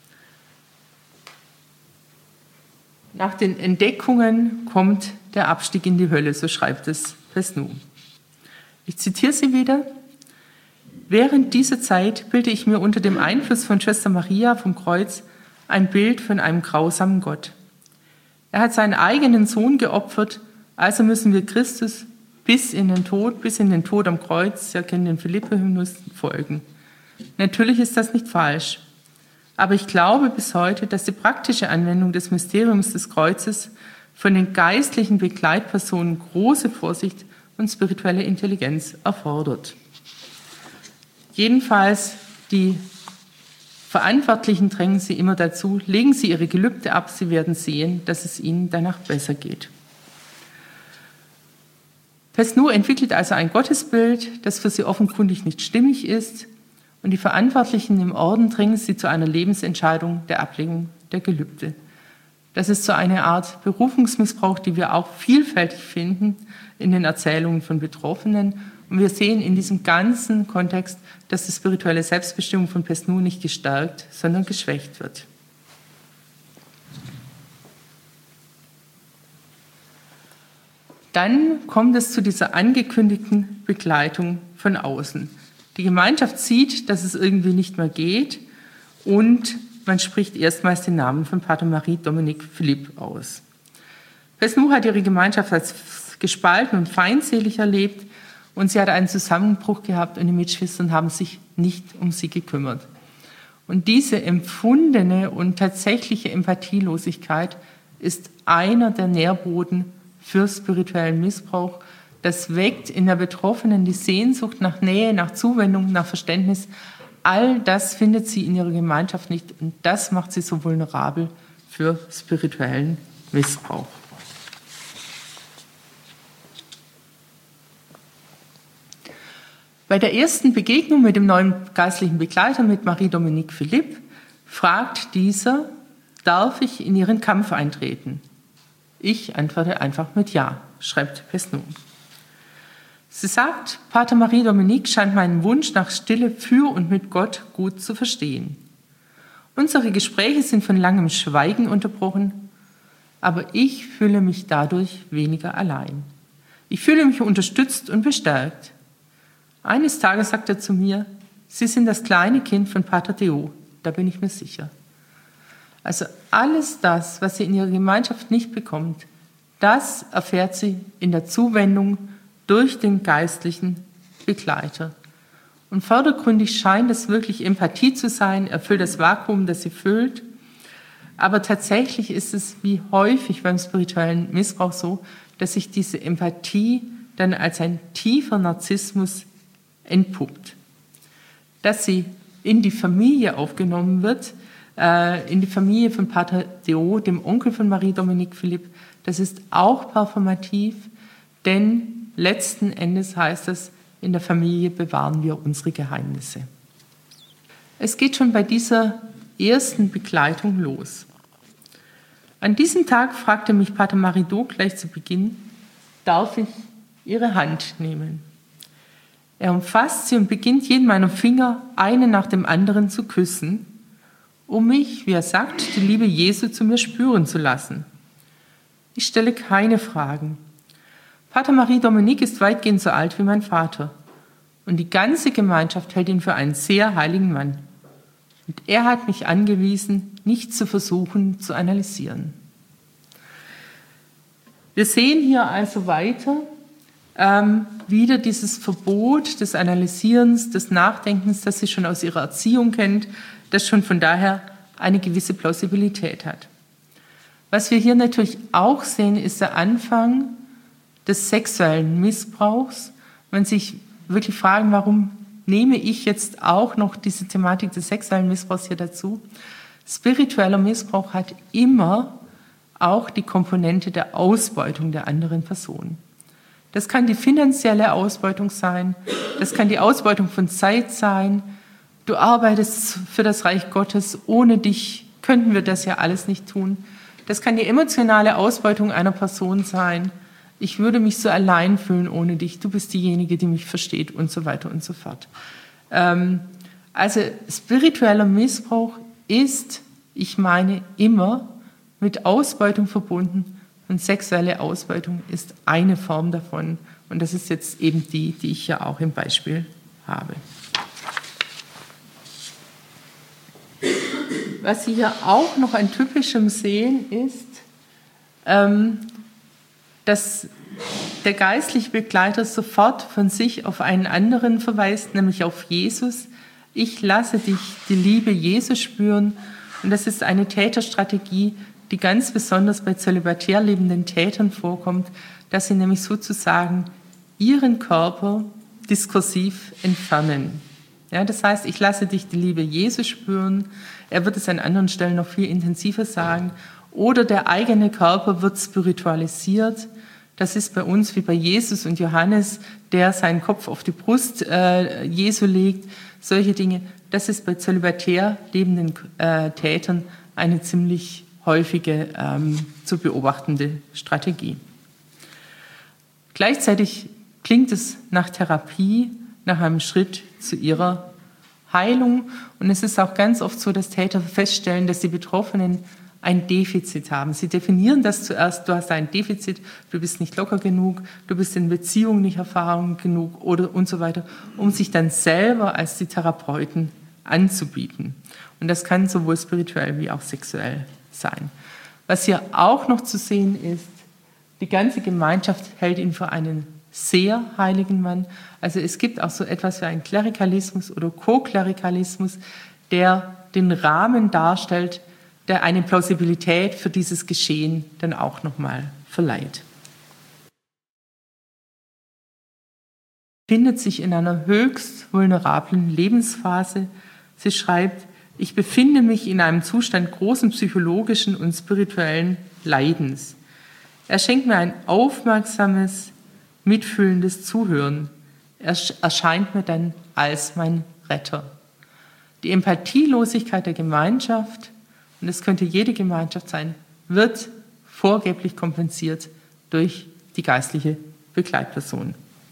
nach den Entdeckungen kommt der Abstieg in die Hölle, so schreibt es Pesnu. Ich zitiere sie wieder. Während dieser Zeit bilde ich mir unter dem Einfluss von Schwester Maria vom Kreuz ein Bild von einem grausamen Gott. Er hat seinen eigenen Sohn geopfert, also müssen wir Christus bis in den Tod, bis in den Tod am Kreuz, Sie kennen den Philippe-Hymnus, folgen. Natürlich ist das nicht falsch, aber ich glaube bis heute, dass die praktische Anwendung des Mysteriums des Kreuzes von den geistlichen Begleitpersonen große Vorsicht und spirituelle Intelligenz erfordert. Jedenfalls, die Verantwortlichen drängen Sie immer dazu, legen Sie Ihre Gelübde ab, Sie werden sehen, dass es Ihnen danach besser geht. Pesnu entwickelt also ein Gottesbild, das für sie offenkundig nicht stimmig ist, und die Verantwortlichen im Orden drängen sie zu einer Lebensentscheidung der Ablegung der Gelübde. Das ist so eine Art Berufungsmissbrauch, die wir auch vielfältig finden in den Erzählungen von Betroffenen. Und wir sehen in diesem ganzen Kontext, dass die spirituelle Selbstbestimmung von Pesnu nicht gestärkt, sondern geschwächt wird. Dann kommt es zu dieser angekündigten Begleitung von außen. Die Gemeinschaft sieht, dass es irgendwie nicht mehr geht und man spricht erstmals den Namen von Pater Marie-Dominique Philippe aus. Pesnu hat ihre Gemeinschaft als gespalten und feindselig erlebt und sie hat einen Zusammenbruch gehabt und die Mitschwestern haben sich nicht um sie gekümmert. Und diese empfundene und tatsächliche Empathielosigkeit ist einer der Nährboden für spirituellen Missbrauch. Das weckt in der Betroffenen die Sehnsucht nach Nähe, nach Zuwendung, nach Verständnis. All das findet sie in ihrer Gemeinschaft nicht und das macht sie so vulnerabel für spirituellen Missbrauch. Bei der ersten Begegnung mit dem neuen geistlichen Begleiter, mit Marie-Dominique Philippe, fragt dieser, darf ich in Ihren Kampf eintreten? Ich antworte einfach mit Ja, schreibt Pesnu. Sie sagt, Pater Marie-Dominique scheint meinen Wunsch nach Stille für und mit Gott gut zu verstehen. Unsere Gespräche sind von langem Schweigen unterbrochen, aber ich fühle mich dadurch weniger allein. Ich fühle mich unterstützt und bestärkt. Eines Tages sagt er zu mir, Sie sind das kleine Kind von Pater Theo, da bin ich mir sicher. Also alles das, was sie in ihrer Gemeinschaft nicht bekommt, das erfährt sie in der Zuwendung durch den geistlichen Begleiter. Und vordergründig scheint es wirklich Empathie zu sein, erfüllt das Vakuum, das sie füllt. Aber tatsächlich ist es wie häufig beim spirituellen Missbrauch so, dass sich diese Empathie dann als ein tiefer Narzissmus entpuppt. Dass sie in die Familie aufgenommen wird, äh, in die Familie von Pater Theo, dem Onkel von Marie-Dominique Philippe, das ist auch performativ, denn letzten Endes heißt es, in der Familie bewahren wir unsere Geheimnisse. Es geht schon bei dieser ersten Begleitung los. An diesem Tag fragte mich Pater Marido gleich zu Beginn, darf ich Ihre Hand nehmen? Er umfasst sie und beginnt jeden meiner Finger einen nach dem anderen zu küssen, um mich, wie er sagt, die Liebe Jesu zu mir spüren zu lassen. Ich stelle keine Fragen. Pater Marie-Dominique ist weitgehend so alt wie mein Vater und die ganze Gemeinschaft hält ihn für einen sehr heiligen Mann. Und er hat mich angewiesen, nicht zu versuchen zu analysieren. Wir sehen hier also weiter, Ähm, wieder dieses Verbot des Analysierens, des Nachdenkens, das sie schon aus ihrer Erziehung kennt, das schon von daher eine gewisse Plausibilität hat. Was wir hier natürlich auch sehen, ist der Anfang des sexuellen Missbrauchs. Man sich wirklich fragen, warum nehme ich jetzt auch noch diese Thematik des sexuellen Missbrauchs hier dazu? Spiritueller Missbrauch hat immer auch die Komponente der Ausbeutung der anderen Person. Das kann die finanzielle Ausbeutung sein, das kann die Ausbeutung von Zeit sein. Du arbeitest für das Reich Gottes, ohne dich könnten wir das ja alles nicht tun. Das kann die emotionale Ausbeutung einer Person sein. Ich würde mich so allein fühlen ohne dich, du bist diejenige, die mich versteht und so weiter und so fort. Also spiritueller Missbrauch ist, ich meine, immer mit Ausbeutung verbunden. Und sexuelle Ausbeutung ist eine Form davon. Und das ist jetzt eben die, die ich ja auch im Beispiel habe. Was Sie hier auch noch an Typischem sehen, ist, ähm, dass der geistliche Begleiter sofort von sich auf einen anderen verweist, nämlich auf Jesus. Ich lasse dich die Liebe Jesus spüren. Und das ist eine Täterstrategie, die ganz besonders bei zölibatär lebenden Tätern vorkommt, dass sie nämlich sozusagen ihren Körper diskursiv entfernen. Ja, das heißt, ich lasse dich die Liebe Jesu spüren. Er wird es an anderen Stellen noch viel intensiver sagen. Oder der eigene Körper wird spiritualisiert. Das ist bei uns wie bei Jesus und Johannes, der seinen Kopf auf die Brust äh, Jesu legt. Solche Dinge. Das ist bei zölibatär lebenden äh, Tätern eine ziemlich häufige ähm, zu beobachtende Strategie. Gleichzeitig klingt es nach Therapie, nach einem Schritt zu ihrer Heilung. Und es ist auch ganz oft so, dass Täter feststellen, dass die Betroffenen ein Defizit haben. Sie definieren das zuerst, du hast ein Defizit, du bist nicht locker genug, du bist in Beziehungen nicht erfahren genug oder und so weiter, um sich dann selber als die Therapeuten anzubieten. Und das kann sowohl spirituell wie auch sexuell sein. Was hier auch noch zu sehen ist, die ganze Gemeinschaft hält ihn für einen sehr heiligen Mann. Also es gibt auch so etwas wie einen Klerikalismus oder Co-Klerikalismus, der den Rahmen darstellt, der eine Plausibilität für dieses Geschehen dann auch nochmal verleiht. Sie befindet sich in einer höchst vulnerablen Lebensphase. Sie schreibt, ich befinde mich in einem Zustand großen psychologischen und spirituellen Leidens. Er schenkt mir ein aufmerksames, mitfühlendes Zuhören. Er erscheint mir dann als mein Retter. Die Empathielosigkeit der Gemeinschaft, und es könnte jede Gemeinschaft sein, wird vorgeblich kompensiert durch die geistliche Begleitperson.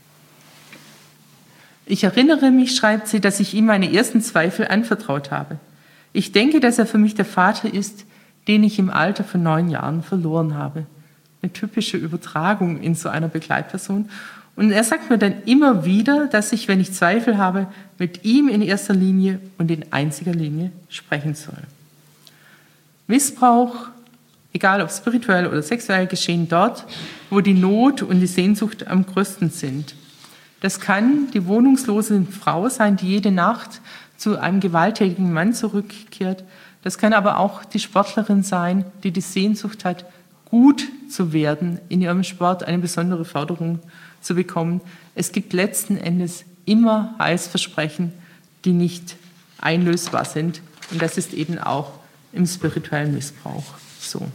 Ich erinnere mich, schreibt sie, dass ich ihm meine ersten Zweifel anvertraut habe. Ich denke, dass er für mich der Vater ist, den ich im Alter von neun Jahren verloren habe. Eine typische Übertragung in so einer Begleitperson. Und er sagt mir dann immer wieder, dass ich, wenn ich Zweifel habe, mit ihm in erster Linie und in einziger Linie sprechen soll. Missbrauch, egal ob spirituell oder sexuell, geschehen dort, wo die Not und die Sehnsucht am größten sind. Das kann die wohnungslose Frau sein, die jede Nacht zu einem gewalttätigen Mann zurückkehrt. Das kann aber auch die Sportlerin sein, die die Sehnsucht hat, gut zu werden, in ihrem Sport eine besondere Förderung zu bekommen. Es gibt letzten Endes immer Heilsversprechen, die nicht einlösbar sind. Und das ist eben auch im spirituellen Missbrauch so.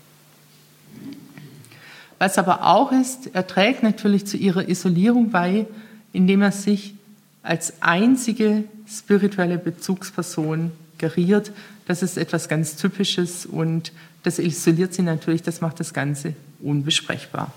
Was aber auch ist, er trägt natürlich zu ihrer Isolierung bei, indem er sich als einzige spirituelle Bezugsperson geriert. Das ist etwas ganz Typisches und das isoliert sie natürlich, das macht das Ganze unbesprechbar.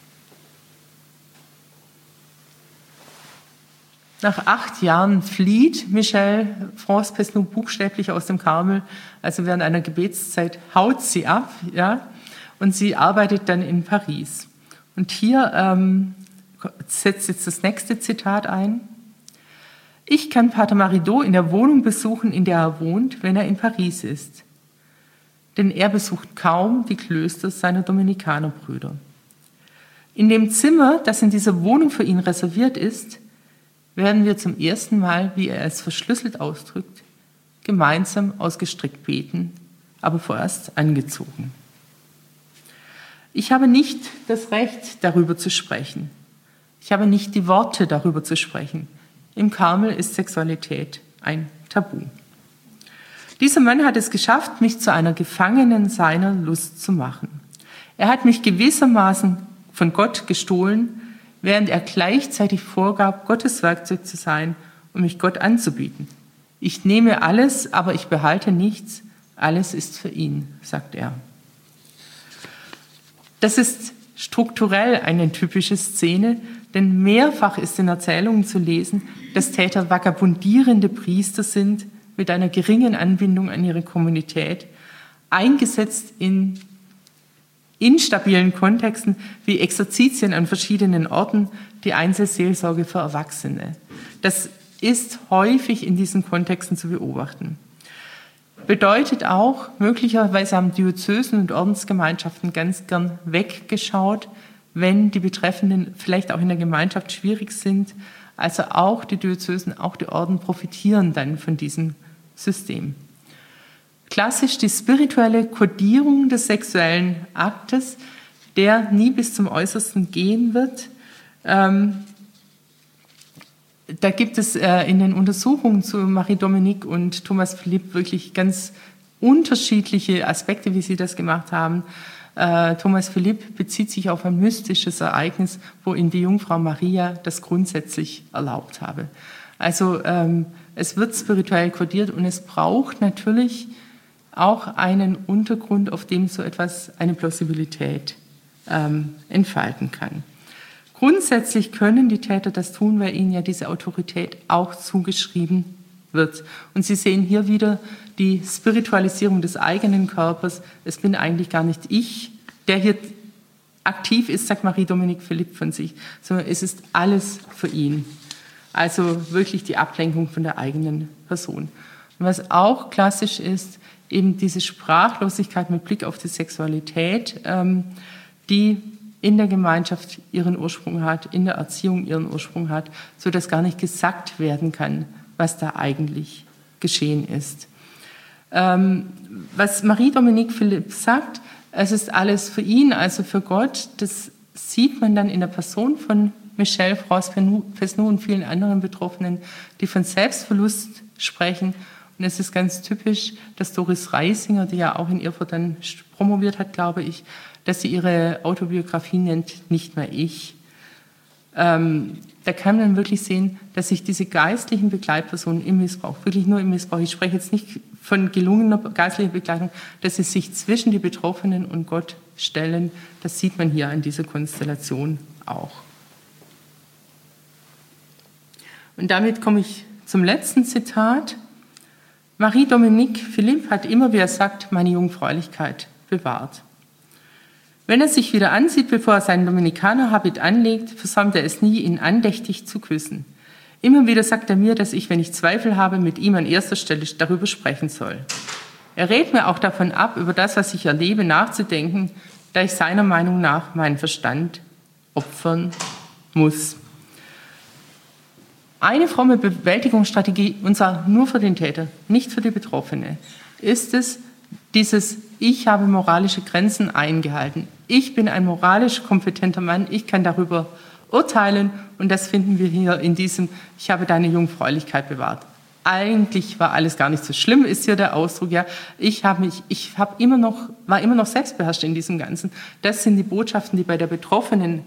Nach acht Jahren flieht Michelle France Pesneau buchstäblich aus dem Karmel, also während einer Gebetszeit haut sie ab, ja, und sie arbeitet dann in Paris. Und hier ähm, setzt jetzt das nächste Zitat ein. Ich kann Pater Marideau in der Wohnung besuchen, in der er wohnt, wenn er in Paris ist. Denn er besucht kaum die Klöster seiner Dominikanerbrüder. In dem Zimmer, das in dieser Wohnung für ihn reserviert ist, werden wir zum ersten Mal, wie er es verschlüsselt ausdrückt, gemeinsam ausgestreckt beten, aber vorerst angezogen. Ich habe nicht das Recht, darüber zu sprechen. Ich habe nicht die Worte, darüber zu sprechen. Im Karmel ist Sexualität ein Tabu. Dieser Mann hat es geschafft, mich zu einer Gefangenen seiner Lust zu machen. Er hat mich gewissermaßen von Gott gestohlen, während er gleichzeitig vorgab, Gottes Werkzeug zu sein und mich Gott anzubieten. Ich nehme alles, aber ich behalte nichts. Alles ist für ihn, sagt er. Das ist strukturell eine typische Szene, denn mehrfach ist in Erzählungen zu lesen, dass Täter vagabundierende Priester sind mit einer geringen Anbindung an ihre Kommunität, eingesetzt in instabilen Kontexten wie Exerzitien an verschiedenen Orten, die Einzelseelsorge für Erwachsene. Das ist häufig in diesen Kontexten zu beobachten. Bedeutet auch, möglicherweise haben Diözesen und Ordensgemeinschaften ganz gern weggeschaut, wenn die Betreffenden vielleicht auch in der Gemeinschaft schwierig sind. Also auch die Diözesen, auch die Orden profitieren dann von diesem System. Klassisch die spirituelle Kodierung des sexuellen Aktes, der nie bis zum Äußersten gehen wird. Ähm, da gibt es äh, in den Untersuchungen zu Marie-Dominique und Thomas Philipp wirklich ganz unterschiedliche Aspekte, wie sie das gemacht haben. Äh, Thomas Philipp bezieht sich auf ein mystisches Ereignis, wo ihm die Jungfrau Maria das grundsätzlich erlaubt habe. Also ähm, es wird spirituell kodiert und es braucht natürlich auch einen Untergrund, auf dem so etwas eine Plausibilität ähm, entfalten kann. Grundsätzlich können die Täter das tun, weil ihnen ja diese Autorität auch zugeschrieben wird. Und Sie sehen hier wieder die Spiritualisierung des eigenen Körpers. Es bin eigentlich gar nicht ich, der hier aktiv ist, sagt Marie-Dominique Philipp von sich, sondern es ist alles für ihn. Also wirklich die Ablenkung von der eigenen Person. Und was auch klassisch ist, eben diese Sprachlosigkeit mit Blick auf die Sexualität, ähm, die in der Gemeinschaft ihren Ursprung hat, in der Erziehung ihren Ursprung hat, sodass gar nicht gesagt werden kann, was da eigentlich geschehen ist. Ähm, was Marie-Dominique Philipp sagt, es ist alles für ihn, also für Gott, das sieht man dann in der Person von Michelle Frost-Fesneau und vielen anderen Betroffenen, die von Selbstverlust sprechen. Und es ist ganz typisch, dass Doris Reisinger, die ja auch in Erfurt dann promoviert hat, glaube ich, dass sie ihre Autobiografie nennt, nicht mehr ich. Ähm, da kann man wirklich sehen, dass sich diese geistlichen Begleitpersonen im Missbrauch, wirklich nur im Missbrauch, ich spreche jetzt nicht von gelungener geistlicher Begleitung, dass sie sich zwischen die Betroffenen und Gott stellen. Das sieht man hier an dieser Konstellation auch. Und damit komme ich zum letzten Zitat. Marie-Dominique Philipp hat immer, wie er sagt, meine Jungfräulichkeit bewahrt. Wenn er sich wieder ansieht, bevor er seinen Dominikanerhabit anlegt, versäumt er es nie, ihn andächtig zu küssen. Immer wieder sagt er mir, dass ich, wenn ich Zweifel habe, mit ihm an erster Stelle darüber sprechen soll. Er rät mir auch davon ab, über das, was ich erlebe, nachzudenken, da ich seiner Meinung nach meinen Verstand opfern muss. Eine fromme Bewältigungsstrategie, und zwar nur für den Täter, nicht für die Betroffene, ist es, dieses Ich habe moralische Grenzen eingehalten. Ich bin ein moralisch kompetenter Mann, ich kann darüber urteilen und das finden wir hier in diesem Ich habe deine Jungfräulichkeit bewahrt. Eigentlich war alles gar nicht so schlimm, ist hier der Ausdruck. Ja, ich habe mich, ich habe immer noch, war immer noch selbstbeherrscht in diesem Ganzen. Das sind die Botschaften, die bei der Betroffenen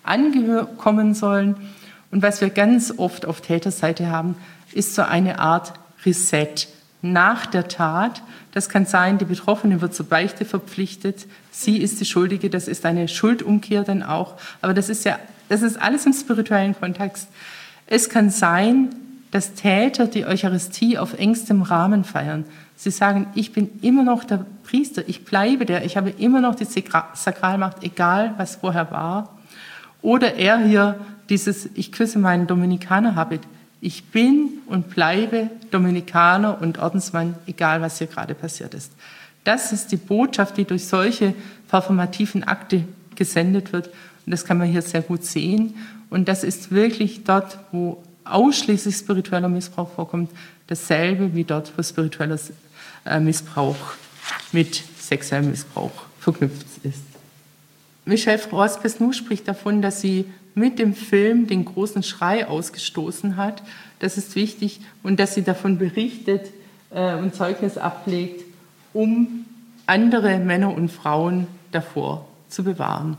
ankommen sollen. Und was wir ganz oft auf Täterseite haben, ist so eine Art Reset nach der Tat. Das kann sein, die Betroffene wird zur Beichte verpflichtet, sie ist die Schuldige, das ist eine Schuldumkehr dann auch. Aber das ist ja, das ist alles im spirituellen Kontext. Es kann sein, dass Täter die Eucharistie auf engstem Rahmen feiern. Sie sagen, ich bin immer noch der Priester, ich bleibe der, ich habe immer noch die Sakralmacht, egal was vorher war. Oder er hier dieses, ich küsse meinen Dominikanerhabit. Ich bin und bleibe Dominikaner und Ordensmann, egal was hier gerade passiert ist. Das ist die Botschaft, die durch solche performativen Akte gesendet wird. Und das kann man hier sehr gut sehen. Und das ist wirklich dort, wo ausschließlich spiritueller Missbrauch vorkommt, dasselbe wie dort, wo spiritueller Missbrauch mit sexuellem Missbrauch verknüpft ist. Michelle Frost-Fesneau spricht davon, dass sie mit dem Film den großen Schrei ausgestoßen hat. Das ist wichtig und dass sie davon berichtet äh, und Zeugnis ablegt, um andere Männer und Frauen davor zu bewahren.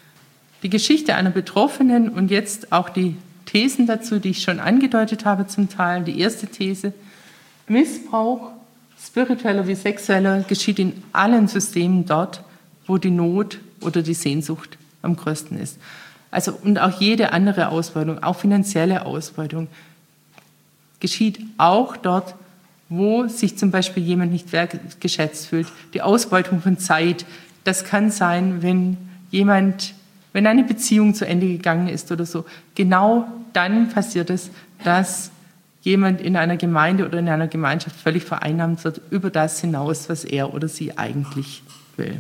Die Geschichte einer Betroffenen und jetzt auch die Thesen dazu, die ich schon angedeutet habe zum Teil. Die erste These, Missbrauch, spiritueller wie sexueller, geschieht in allen Systemen dort, wo die Not oder die Sehnsucht am größten ist. Also, und auch jede andere Ausbeutung, auch finanzielle Ausbeutung, geschieht auch dort, wo sich zum Beispiel jemand nicht wertgeschätzt fühlt. Die Ausbeutung von Zeit, das kann sein, wenn jemand, wenn eine Beziehung zu Ende gegangen ist oder so. Genau dann passiert es, dass jemand in einer Gemeinde oder in einer Gemeinschaft völlig vereinnahmt wird über das hinaus, was er oder sie eigentlich will.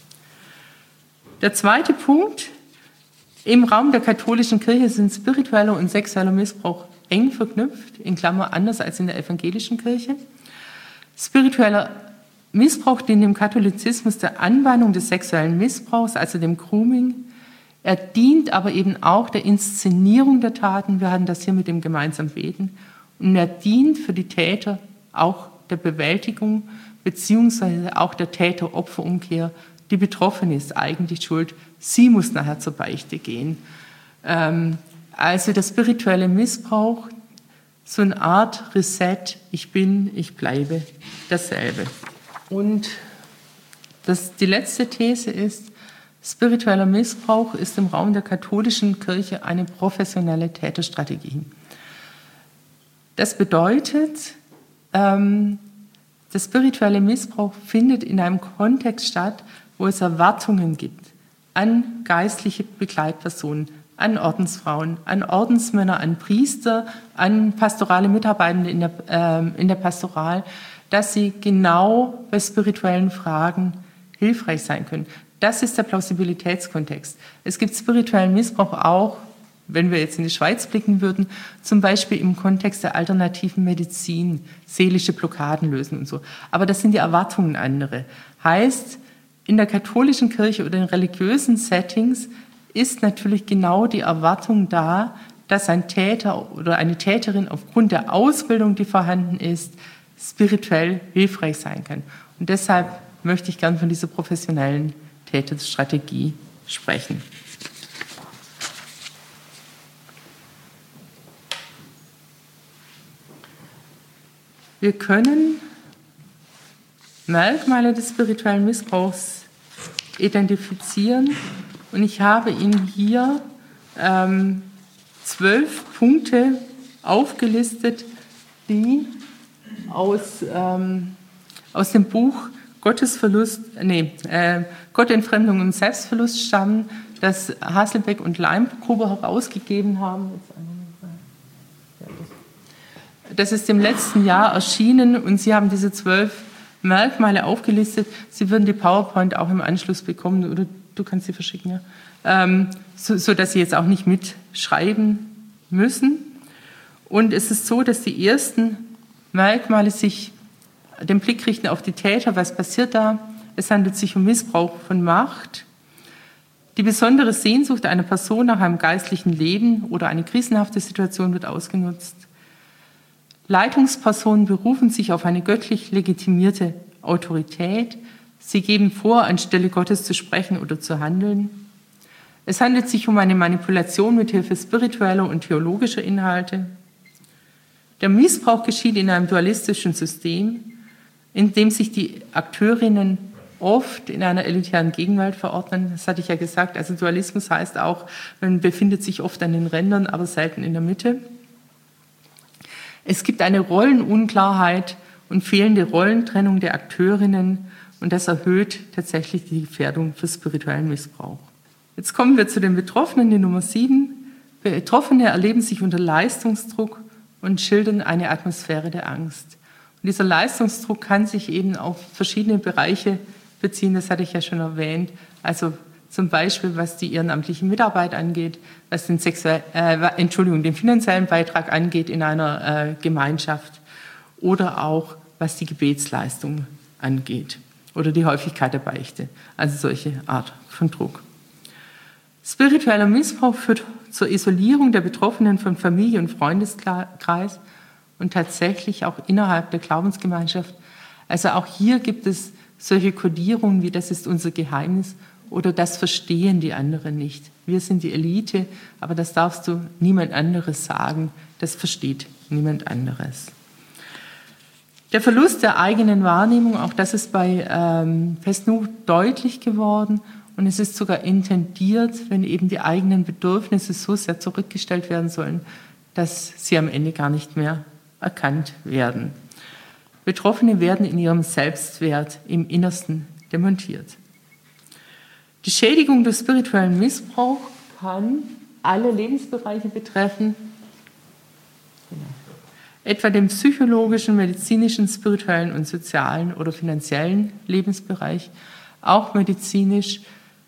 Der zweite Punkt, im Raum der katholischen Kirche sind spiritueller und sexueller Missbrauch eng verknüpft, in Klammer anders als in der evangelischen Kirche. Spiritueller Missbrauch dient dem Katholizismus der Anwandlung des sexuellen Missbrauchs, also dem Grooming. Er dient aber eben auch der Inszenierung der Taten, wir hatten das hier mit dem gemeinsamen Beten, und er dient für die Täter auch der Bewältigung beziehungsweise auch der Täter-Opfer-Umkehr. Die Betroffene ist eigentlich schuld, sie muss nachher zur Beichte gehen. Ähm, also der spirituelle Missbrauch, so eine Art Reset, ich bin, ich bleibe dasselbe. Und das, die letzte These ist, spiritueller Missbrauch ist im Raum der katholischen Kirche eine professionelle Täterstrategie. Das bedeutet, ähm, der spirituelle Missbrauch findet in einem Kontext statt, wo es Erwartungen gibt an geistliche Begleitpersonen, an Ordensfrauen, an Ordensmänner, an Priester, an pastorale Mitarbeitende in der, äh, in der Pastoral, dass sie genau bei spirituellen Fragen hilfreich sein können. Das ist der Plausibilitätskontext. Es gibt spirituellen Missbrauch auch, wenn wir jetzt in die Schweiz blicken würden, zum Beispiel im Kontext der alternativen Medizin, seelische Blockaden lösen und so. Aber das sind die Erwartungen andere. Heißt, in der katholischen Kirche oder in religiösen Settings ist natürlich genau die Erwartung da, dass ein Täter oder eine Täterin aufgrund der Ausbildung, die vorhanden ist, spirituell hilfreich sein kann. Und deshalb möchte ich gern von dieser professionellen Täterstrategie sprechen. Wir können Merkmale des spirituellen Missbrauchs identifizieren und ich habe Ihnen hier ähm, zwölf Punkte aufgelistet, die aus, ähm, aus dem Buch Gottesverlust, nee, äh, Gottentfremdung und Selbstverlust stammen, das Hasselbeck und Leimgruber herausgegeben haben. Das ist im letzten Jahr erschienen und Sie haben diese zwölf Merkmale aufgelistet. Sie würden die PowerPoint auch im Anschluss bekommen oder du kannst sie verschicken, ja? ähm, so, so dass Sie jetzt auch nicht mitschreiben müssen. Und es ist so, dass die ersten Merkmale sich den Blick richten auf die Täter. Was passiert da? Es handelt sich um Missbrauch von Macht. Die besondere Sehnsucht einer Person nach einem geistlichen Leben oder eine krisenhafte Situation wird ausgenutzt. Leitungspersonen berufen sich auf eine göttlich legitimierte Autorität. Sie geben vor, anstelle Gottes zu sprechen oder zu handeln. Es handelt sich um eine Manipulation mit Hilfe spiritueller und theologischer Inhalte. Der Missbrauch geschieht in einem dualistischen System, in dem sich die Akteurinnen oft in einer elitären Gegenwart verordnen. Das hatte ich ja gesagt. Also Dualismus heißt auch, man befindet sich oft an den Rändern, aber selten in der Mitte. Es gibt eine Rollenunklarheit und fehlende Rollentrennung der Akteurinnen und das erhöht tatsächlich die Gefährdung für spirituellen Missbrauch. Jetzt kommen wir zu den Betroffenen, die Nummer sieben. Betroffene erleben sich unter Leistungsdruck und schildern eine Atmosphäre der Angst. Und dieser Leistungsdruck kann sich eben auf verschiedene Bereiche beziehen, das hatte ich ja schon erwähnt. Also zum Beispiel, was die ehrenamtliche Mitarbeit angeht, was den, sexuell, äh, Entschuldigung, den finanziellen Beitrag angeht in einer äh, Gemeinschaft oder auch, was die Gebetsleistung angeht oder die Häufigkeit der Beichte. Also solche Art von Druck. Spiritueller Missbrauch führt zur Isolierung der Betroffenen von Familie und Freundeskreis und tatsächlich auch innerhalb der Glaubensgemeinschaft. Also auch hier gibt es solche Kodierungen wie das ist unser Geheimnis oder das verstehen die anderen nicht. Wir sind die Elite, aber das darfst du niemand anderes sagen. Das versteht niemand anderes. Der Verlust der eigenen Wahrnehmung, auch das ist bei ähm, Pesnu deutlich geworden. Und es ist sogar intendiert, wenn eben die eigenen Bedürfnisse so sehr zurückgestellt werden sollen, dass sie am Ende gar nicht mehr erkannt werden. Betroffene werden in ihrem Selbstwert im Innersten demontiert. Die Schädigung durch spirituellen Missbrauch kann alle Lebensbereiche betreffen, genau. Etwa den psychologischen, medizinischen, spirituellen und sozialen oder finanziellen Lebensbereich, auch medizinisch.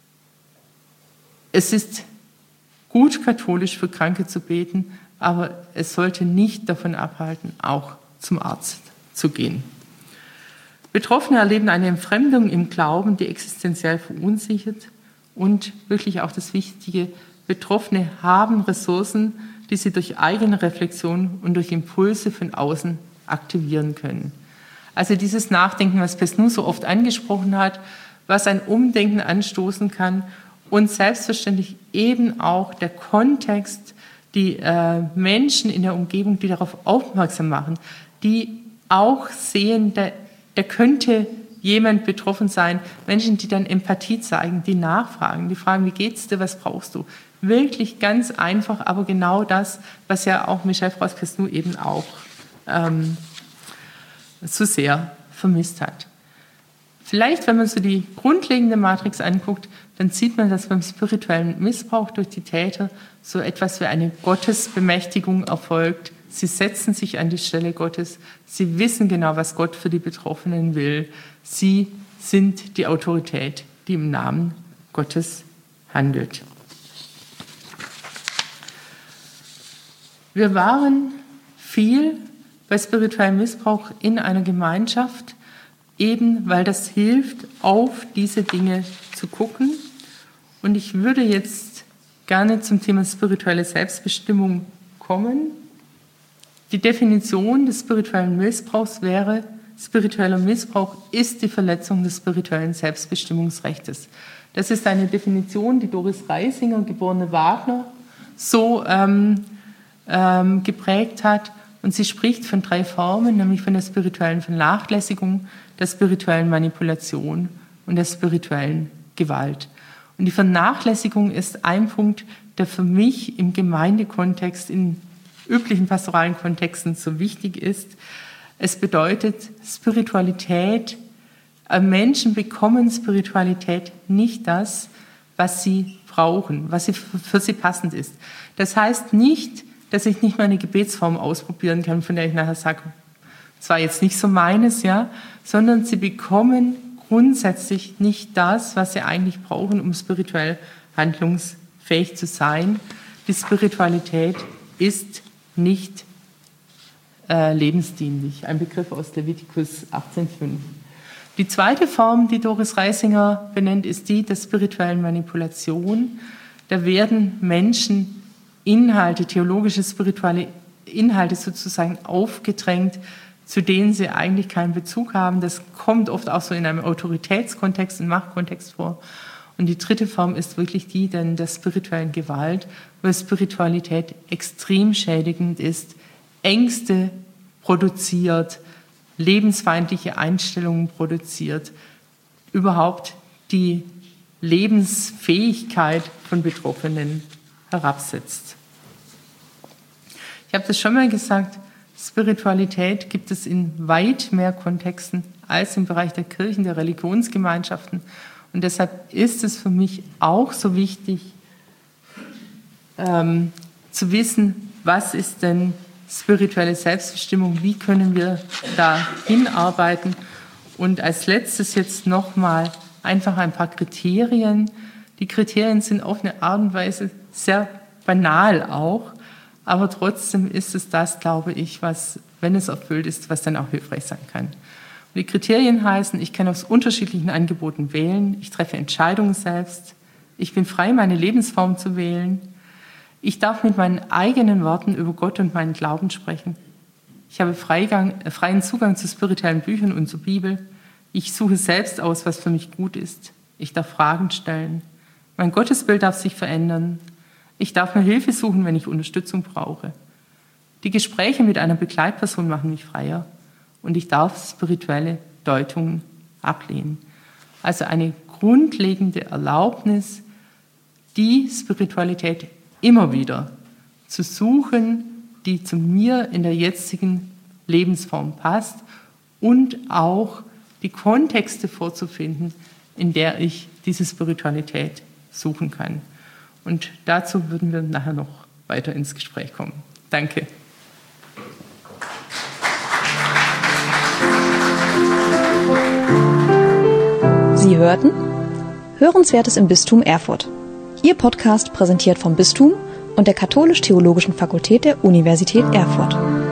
Es ist gut katholisch für Kranke zu beten, aber es sollte nicht davon abhalten, auch zum Arzt zu gehen. Betroffene erleben eine Entfremdung im Glauben, die existenziell verunsichert und wirklich auch das Wichtige, Betroffene haben Ressourcen, die sie durch eigene Reflexion und durch Impulse von außen aktivieren können. Also dieses Nachdenken, was Pesnu so oft angesprochen hat, was ein Umdenken anstoßen kann und selbstverständlich eben auch der Kontext, die äh, Menschen in der Umgebung, die darauf aufmerksam machen, die auch sehen, da, da könnte jemand betroffen sein, Menschen, die dann Empathie zeigen, die nachfragen, die fragen, wie geht's dir, was brauchst du? Wirklich ganz einfach, aber genau das, was ja auch Michel Frost-Pesnu eben auch ähm, so sehr vermisst hat. Vielleicht, wenn man so die grundlegende Matrix anguckt, dann sieht man, dass beim spirituellen Missbrauch durch die Täter so etwas wie eine Gottesbemächtigung erfolgt. Sie setzen sich an die Stelle Gottes. Sie wissen genau, was Gott für die Betroffenen will. Sie sind die Autorität, die im Namen Gottes handelt. Wir waren viel bei spirituellem Missbrauch in einer Gemeinschaft, eben weil das hilft, auf diese Dinge zu gucken. Und ich würde jetzt gerne zum Thema spirituelle Selbstbestimmung kommen. Die Definition des spirituellen Missbrauchs wäre, spiritueller Missbrauch ist die Verletzung des spirituellen Selbstbestimmungsrechts. Das ist eine Definition, die Doris Reisinger, geborene Wagner, so ähm, ähm, geprägt hat. Und sie spricht von drei Formen, nämlich von der spirituellen Vernachlässigung, der spirituellen Manipulation und der spirituellen Gewalt. Und die Vernachlässigung ist ein Punkt, der für mich im Gemeindekontext, in üblichen pastoralen Kontexten so wichtig ist. Es bedeutet, Spiritualität, Menschen bekommen Spiritualität nicht das, was sie brauchen, was für sie passend ist. Das heißt nicht, dass ich nicht mal eine Gebetsform ausprobieren kann, von der ich nachher sage, das war jetzt nicht so meines, ja, sondern sie bekommen grundsätzlich nicht das, was sie eigentlich brauchen, um spirituell handlungsfähig zu sein. Die Spiritualität ist nicht äh, lebensdienlich. Ein Begriff aus Levitikus achtzehn fünf. Die zweite Form, die Doris Reisinger benennt, ist die der spirituellen Manipulation. Da werden Menschen Inhalte, theologische, spirituelle Inhalte sozusagen aufgedrängt, zu denen sie eigentlich keinen Bezug haben. Das kommt oft auch so in einem Autoritätskontext, im Machtkontext vor. Und die dritte Form ist wirklich die denn der spirituellen Gewalt, weil Spiritualität extrem schädigend ist, Ängste produziert, lebensfeindliche Einstellungen produziert, überhaupt die Lebensfähigkeit von Betroffenen herabsetzt. Ich habe das schon mal gesagt, Spiritualität gibt es in weit mehr Kontexten als im Bereich der Kirchen, der Religionsgemeinschaften. Und deshalb ist es für mich auch so wichtig, ähm, zu wissen, was ist denn spirituelle Selbstbestimmung, wie können wir da hinarbeiten. Und als letztes jetzt nochmal einfach ein paar Kriterien. Die Kriterien sind auf eine Art und Weise sehr banal auch, aber trotzdem ist es das, glaube ich, was, wenn es erfüllt ist, was dann auch hilfreich sein kann. Und die Kriterien heißen, ich kann aus unterschiedlichen Angeboten wählen, ich treffe Entscheidungen selbst, ich bin frei, meine Lebensform zu wählen, ich darf mit meinen eigenen Worten über Gott und meinen Glauben sprechen, ich habe Freigang, äh, freien Zugang zu spirituellen Büchern und zur Bibel, ich suche selbst aus, was für mich gut ist, ich darf Fragen stellen, mein Gottesbild darf sich verändern, ich darf mir Hilfe suchen, wenn ich Unterstützung brauche. Die Gespräche mit einer Begleitperson machen mich freier und ich darf spirituelle Deutungen ablehnen. Also eine grundlegende Erlaubnis, die Spiritualität immer wieder zu suchen, die zu mir in der jetzigen Lebensform passt und auch die Kontexte vorzufinden, in der ich diese Spiritualität suchen kann. Und dazu würden wir nachher noch weiter ins Gespräch kommen. Danke. Sie hörten Hörenswertes im Bistum Erfurt. Ihr Podcast präsentiert vom Bistum und der Katholisch-Theologischen Fakultät der Universität Erfurt.